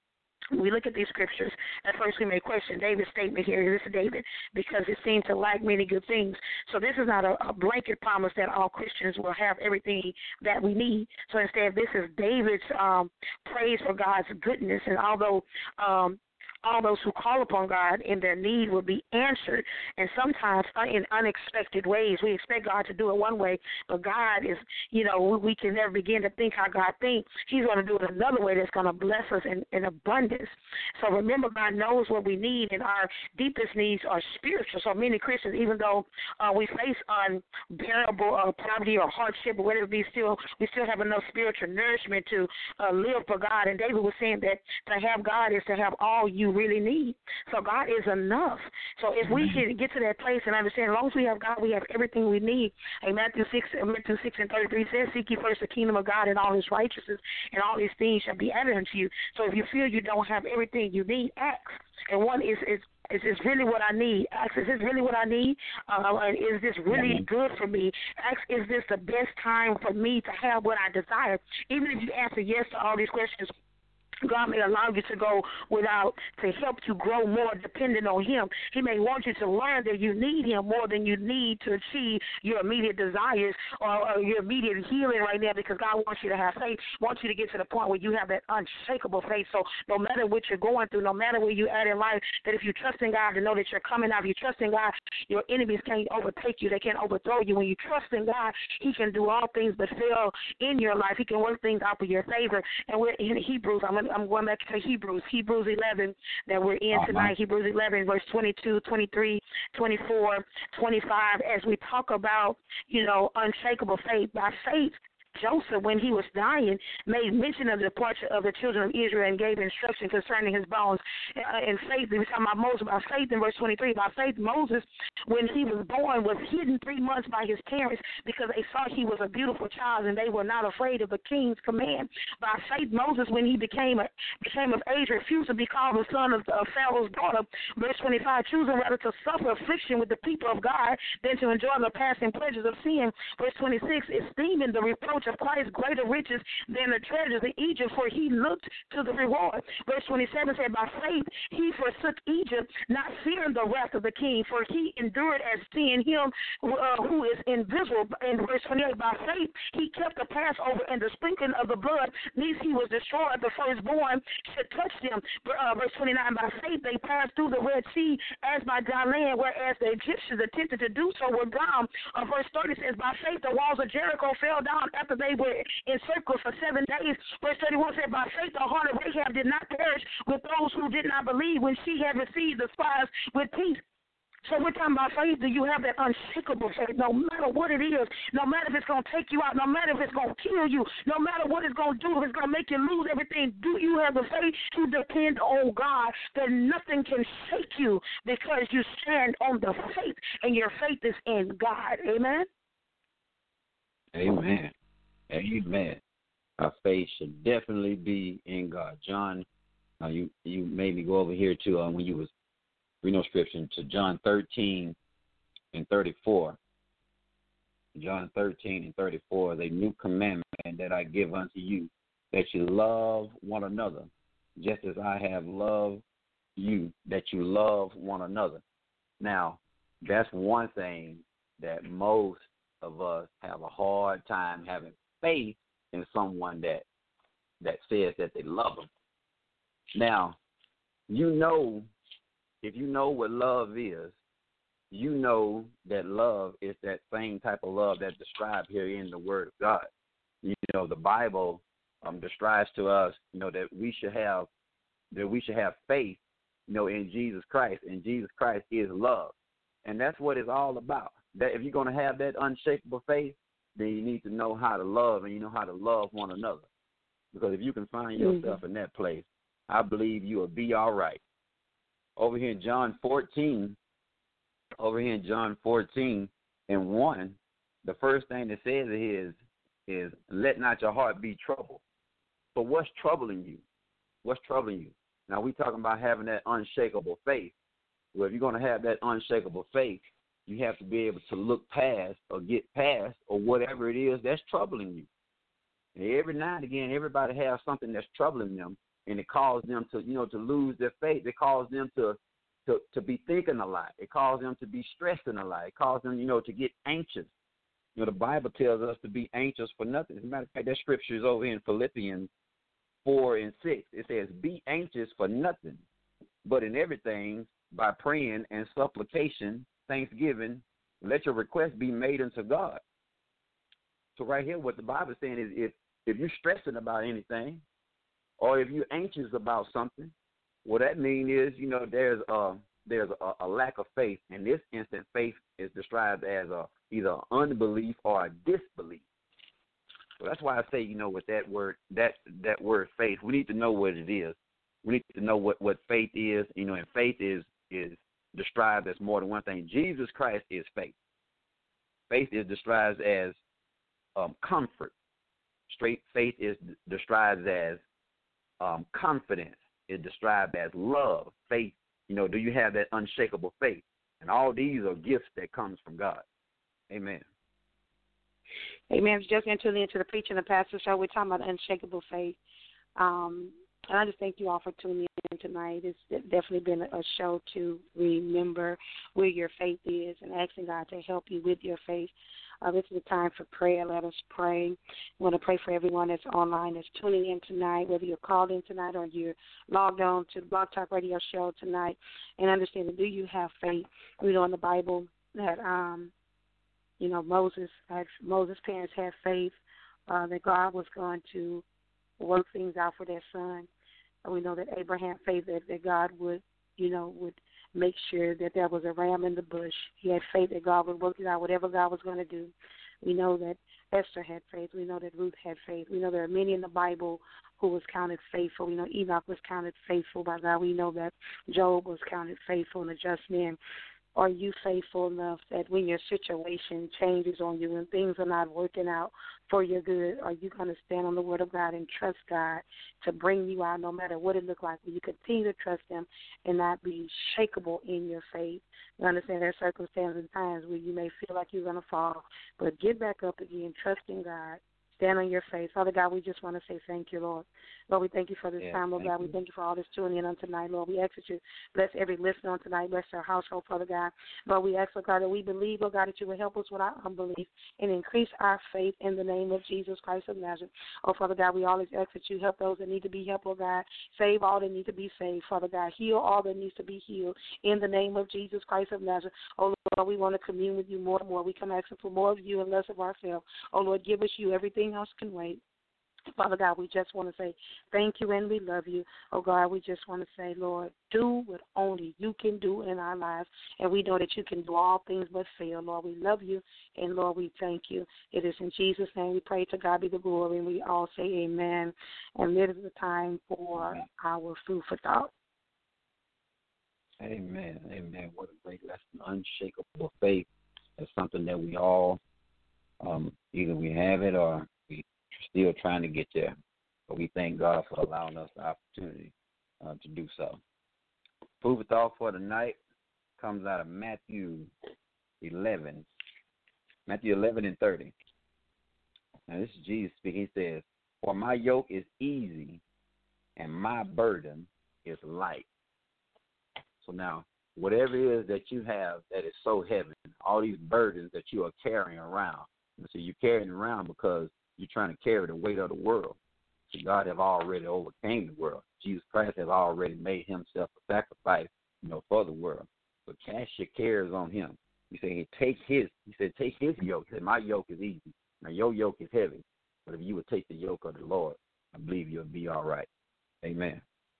we look at these scriptures, at first we may question David's statement here. This is David, because it seems to lack many good things. So this is not a, a blanket promise that all Christians will have everything that we need. So instead, this is David's um, praise for God's goodness. And although um, all those who call upon God in their need will be answered, and sometimes in unexpected ways. We expect God to do it one way, but God is, you know, we can never begin to think how God thinks. He's going to do it another way that's going to bless us in, in abundance. So remember, God knows what we need, and our deepest needs are spiritual. So many Christians, even though uh, we face unbearable uh, poverty or hardship or whatever it be, still, we still have enough spiritual nourishment to uh, live for God. And David was saying that to have God is to have all you really need. So God is enough. So if we can get to that place and understand, as long as we have God, we have everything we need. And Matthew six, Matthew six and thirty-three says, "Seek ye first the kingdom of God and all His righteousness, and all these things shall be added unto you." So if you feel you don't have everything you need, ask. And one is is Is this really what I need? Ask, is this really what I need? Uh, is this really good for me? Ask, is this the best time for me to have what I desire? Even if you answer yes to all these questions, God may allow you to go without to help you grow more dependent on Him. He may want you to learn that you need Him more than you need to achieve your immediate desires or, or your immediate healing right now, because God wants you to have faith, wants you to get to the point where you have that unshakable faith. So no matter what you're going through, no matter where you're at in life, that if you trust in God to know that you're coming out, if you trust in God, your enemies can't overtake you. They can't overthrow you. When you trust in God, He can do all things but fail in your life. He can work things out for your favor. And we're in Hebrews. I'm going to I'm going back to Hebrews, Hebrews eleven that we're in uh-huh. tonight, Hebrews eleven, verse twenty-two, twenty-three, twenty-four, twenty-five, as we talk about, you know, unshakable faith. By faith, Joseph, when he was dying, made mention of the departure of the children of Israel and gave instruction concerning his bones. Uh, in faith, we were talking about Moses, by faith in verse twenty-three, by faith, Moses, when he was born, was hidden three months by his parents because they thought he was a beautiful child and they were not afraid of the king's command. By faith, Moses, when he became a, became of age, refused to be called the son of, of Pharaoh's daughter. Verse twenty-five, choosing rather to suffer affliction with the people of God than to enjoy the passing pleasures of sin. Verse twenty-six, esteeming the reproach of of Christ greater riches than the treasures in Egypt, for he looked to the reward. Verse twenty-seven said, by faith he forsook Egypt, not fearing the wrath of the king, for he endured as seeing him uh, who is invisible. In verse twenty-eight, by faith he kept the Passover and the sprinkling of the blood, lest he was destroyed, the firstborn should touch them. Uh, verse twenty-nine, by faith they passed through the Red Sea as by dry land, whereas the Egyptians attempted to do so were drowned. Uh, verse thirty says, by faith the walls of Jericho fell down after they were encircled for seven days. Verse thirty-one said, by faith the heart of Rahab did not perish with those who did not believe when she had received the spies with peace. So we're talking about faith. Do you have that unshakable faith? No matter what it is, no matter if it's going to take you out, no matter if it's going to kill you, no matter what it's going to do, if it's going to make you lose everything, do you have the faith to depend on God that nothing can shake you because you stand on the faith and your faith is in God? Amen? Amen. Amen. Our faith should definitely be in God. John, uh, you you made me go over here to uh, when you was reading no scripture to John thirteen and thirty-four. John thirteen and thirty-four is a new commandment that I give unto you, that you love one another, just as I have loved you, that you love one another. Now, that's one thing that most of us have a hard time having faith in someone that that says that they love them. Now, you know, if you know what love is, you know that love is that same type of love that's described here in the Word of God. You know, the Bible um, describes to us, you know, that we should have that we should have faith, you know, in Jesus Christ, and Jesus Christ is love, and that's what it's all about. That if you're going to have that unshakable faith, then you need to know how to love, and you know how to love one another. Because if you can find yourself mm-hmm. in that place, I believe you will be all right. Over here in John fourteen, over here in John fourteen and one, the first thing that says is, is let not your heart be troubled. But what's troubling you? What's troubling you? Now, we're talking about having that unshakable faith. Well, if you're going to have that unshakable faith, you have to be able to look past or get past or whatever it is that's troubling you. And every now and again, everybody has something that's troubling them, and it causes them to, you know, to lose their faith. It causes them to, to, to be thinking a lot. It causes them to be stressing a lot. It causes them, you know, to get anxious. You know, the Bible tells us to be anxious for nothing. As a matter of fact, that scripture is over in Philippians four and six. It says, be anxious for nothing, but in everything, by praying and supplication, thanksgiving, let your request be made unto God. So right here, what the Bible is saying is if, if you're stressing about anything, or if you're anxious about something, what that means is, you know, there's a, there's a, a lack of faith. In this instance, faith is described as a, either unbelief or a disbelief. So that's why I say, you know, with that word, that that word faith, we need to know what it is. We need to know what, what faith is, you know, and faith is is described as more than one thing. Jesus Christ is faith. Faith is described as um, comfort. Straight faith is described as um, confidence. It's described as love. Faith, you know, do you have that unshakable faith? And all these are gifts that comes from God. Amen. Amen. Just entering into the preaching and pastor show, we're talking about unshakable faith. Um, and I just thank you all for tuning in tonight. It's definitely been a show to remember where your faith is and asking God to help you with your faith. Uh, this is the time for prayer. Let us pray. I want to pray for everyone that's online, that's tuning in tonight, whether you're called in tonight or you're logged on to the Blog Talk Radio show tonight, and understand that do you have faith? We know in the Bible that, um, you know, Moses, Moses' parents had faith uh, that God was going to work things out for their son. And we know that Abraham faith that, that God would, you know, would make sure that there was a ram in the bush. He had faith that God would work it out, whatever God was going to do. We know that Esther had faith. We know that Ruth had faith. We know there are many in the Bible who was counted faithful. We know Enoch was counted faithful by God. We know that Job was counted faithful and a just man. Are you faithful enough that when your situation changes on you and things are not working out for your good, are you going to stand on the word of God and trust God to bring you out no matter what it looks like? Will you continue to trust him and not be shakable in your faith? You understand there are circumstances and times where you may feel like you're going to fall, but get back up again, trusting God, stand on your faith. Father God, we just want to say thank you, Lord. Lord, we thank you for this Yes, time, Lord thank God. you. We thank you for all this tuning in on tonight, Lord. We ask that you bless every listener on tonight, bless our household, Father God. Lord, we ask, Lord God, that we believe, Lord God, that you will help us with our unbelief and increase our faith in the name of Jesus Christ of Nazareth. Oh, Father God, we always ask that you help those that need to be helped, Lord God. Save all that need to be saved, Father God. Heal all that needs to be healed in the name of Jesus Christ of Nazareth. Oh, Lord, we want to commune with you more and more. We come asking for more of you and less of ourselves. Oh, Lord, give us you. Everything else can wait. Father God, we just want to say thank you and we love you. Oh, God, we just want to say, Lord, do what only you can do in our lives. And we know that you can do all things but fail. Lord, we love you. And, Lord, we thank you. It is in Jesus' name we pray. To God be the glory. And we all say amen. And it is the time for our food for thought. Amen. Amen. What a great lesson. Unshakable faith is something that we all, um, either we have it or we still trying to get there. But we thank God for allowing us the opportunity uh, to do so. Food for thought for tonight comes out of Matthew eleven. Matthew eleven and thirty. Now this is Jesus speaking. He says, "For my yoke is easy and my burden is light." So now, whatever it is that you have that is so heavy, all these burdens that you are carrying around. So you're carrying around because you're trying to carry the weight of the world. So God have already overcame the world. Jesus Christ has already made himself a sacrifice, you know, for the world. So cast your cares on him. He said, hey, take his, he said, take his yoke. He said, my yoke is easy. Now your yoke is heavy. But if you would take the yoke of the Lord, I believe you'll be all right. Amen.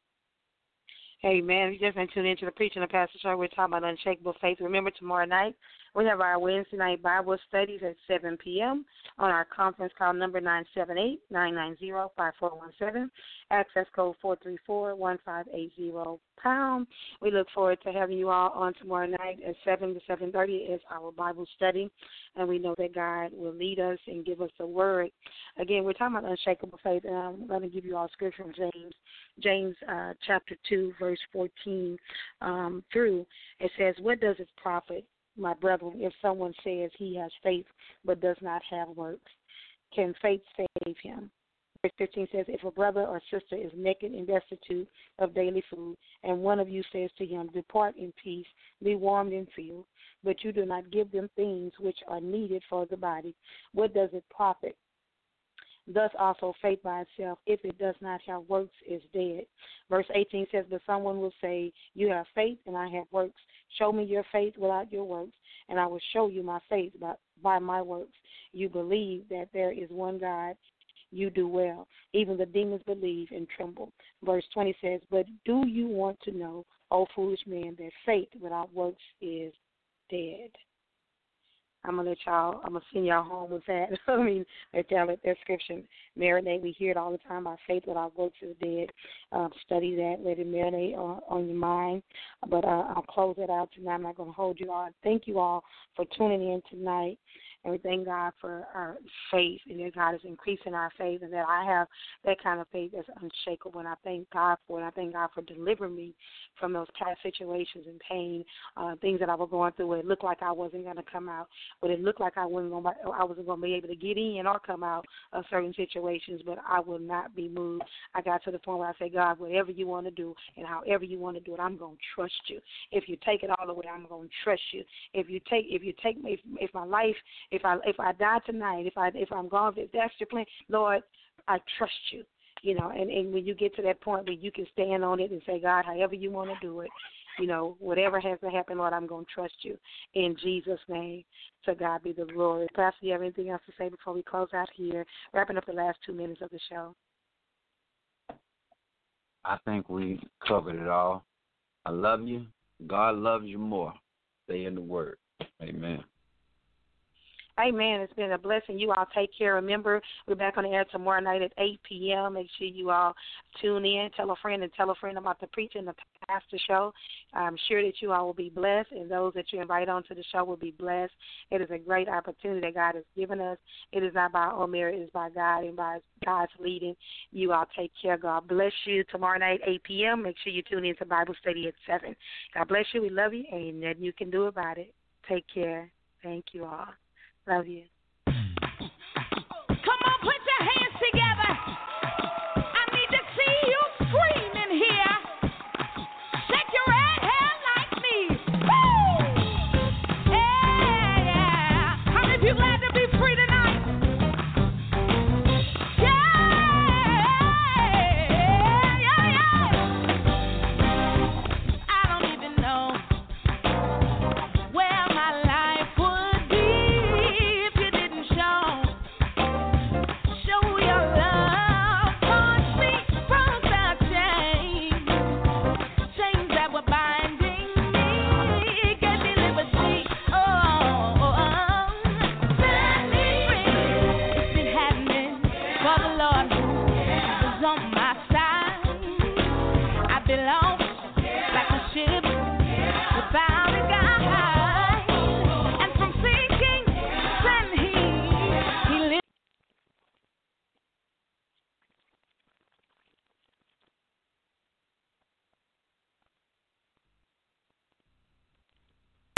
Amen. You just been tuned into the Preaching and Pastor Show. We're talking about unshakable faith. Remember, tomorrow night we have our Wednesday night Bible studies at seven p.m. on our conference call number nine seven eight, nine nine zero, five four one seven, access code four three four, one five eight zero pound. We look forward to having you all on tomorrow night at seven to seven thirty is our Bible study, and we know that God will lead us and give us the word. Again, we're talking about unshakable faith, and I'm going to give you all scripture from James, James uh, chapter two, verse fourteen um, through. It says, what does it profit, my brethren, if someone says he has faith but does not have works? Can faith save him? Verse fifteen says, if a brother or sister is naked and destitute of daily food, and one of you says to him, depart in peace, be warmed and filled, but you do not give them things which are needed for the body, what does it profit? Thus also faith by itself, if it does not have works, is dead. Verse eighteen says, but someone will say, you have faith and I have works. Show me your faith without your works, and I will show you my faith by, by my works. You believe that there is one God. You do well. Even the demons believe and tremble. Verse twenty says, but do you want to know, O foolish man, that faith without works is dead? I'm going to let y'all, I'm going to send y'all home with that. I mean, let y'all let that scripture marinate. We hear it all the time about faith without works is dead. Um, study that. Let it marinate on, on your mind. But uh, I'll close it out tonight. I'm not going to hold you all. Thank you all for tuning in tonight. And we thank God for our faith, and that God is increasing our faith, and that I have that kind of faith that's unshakable. And I thank God for it. I thank God for delivering me from those past situations and pain, uh, things that I was going through where it looked like I wasn't going to come out, but it looked like I wasn't going to, I wasn't going to be able to get in or come out of certain situations, but I will not be moved. I got to the point where I say, God, whatever you want to do and however you want to do it, I'm going to trust you. If you take it all the way, I'm going to trust you. If you take, if you take me, if, if my life, If I if I die tonight, if I if I'm gone, if that's your plan, Lord, I trust you. You know, and, and when you get to that point where you can stand on it and say, God, however you want to do it, you know, whatever has to happen, Lord, I'm going to trust you. In Jesus' name, to God be the glory. Pastor, do you have anything else to say before we close out here, wrapping up the last two minutes of the show? I think we covered it all. I love you. God loves you more. Stay in the Word. Amen. Amen. It's been a blessing. You all take care. Remember, we're back on the air tomorrow night at eight p.m. Make sure you all tune in. Tell a friend and tell a friend about the Preaching the Pastor Show. I'm sure that you all will be blessed, and those that you invite onto the show will be blessed. It is a great opportunity that God has given us. It is not by our merit. It is by God and by God's leading. You all take care. God bless you. Tomorrow night, eight p.m. Make sure you tune in to Bible study at seven. God bless you. We love you, and nothing you can do about it. Take care. Thank you all. Love you.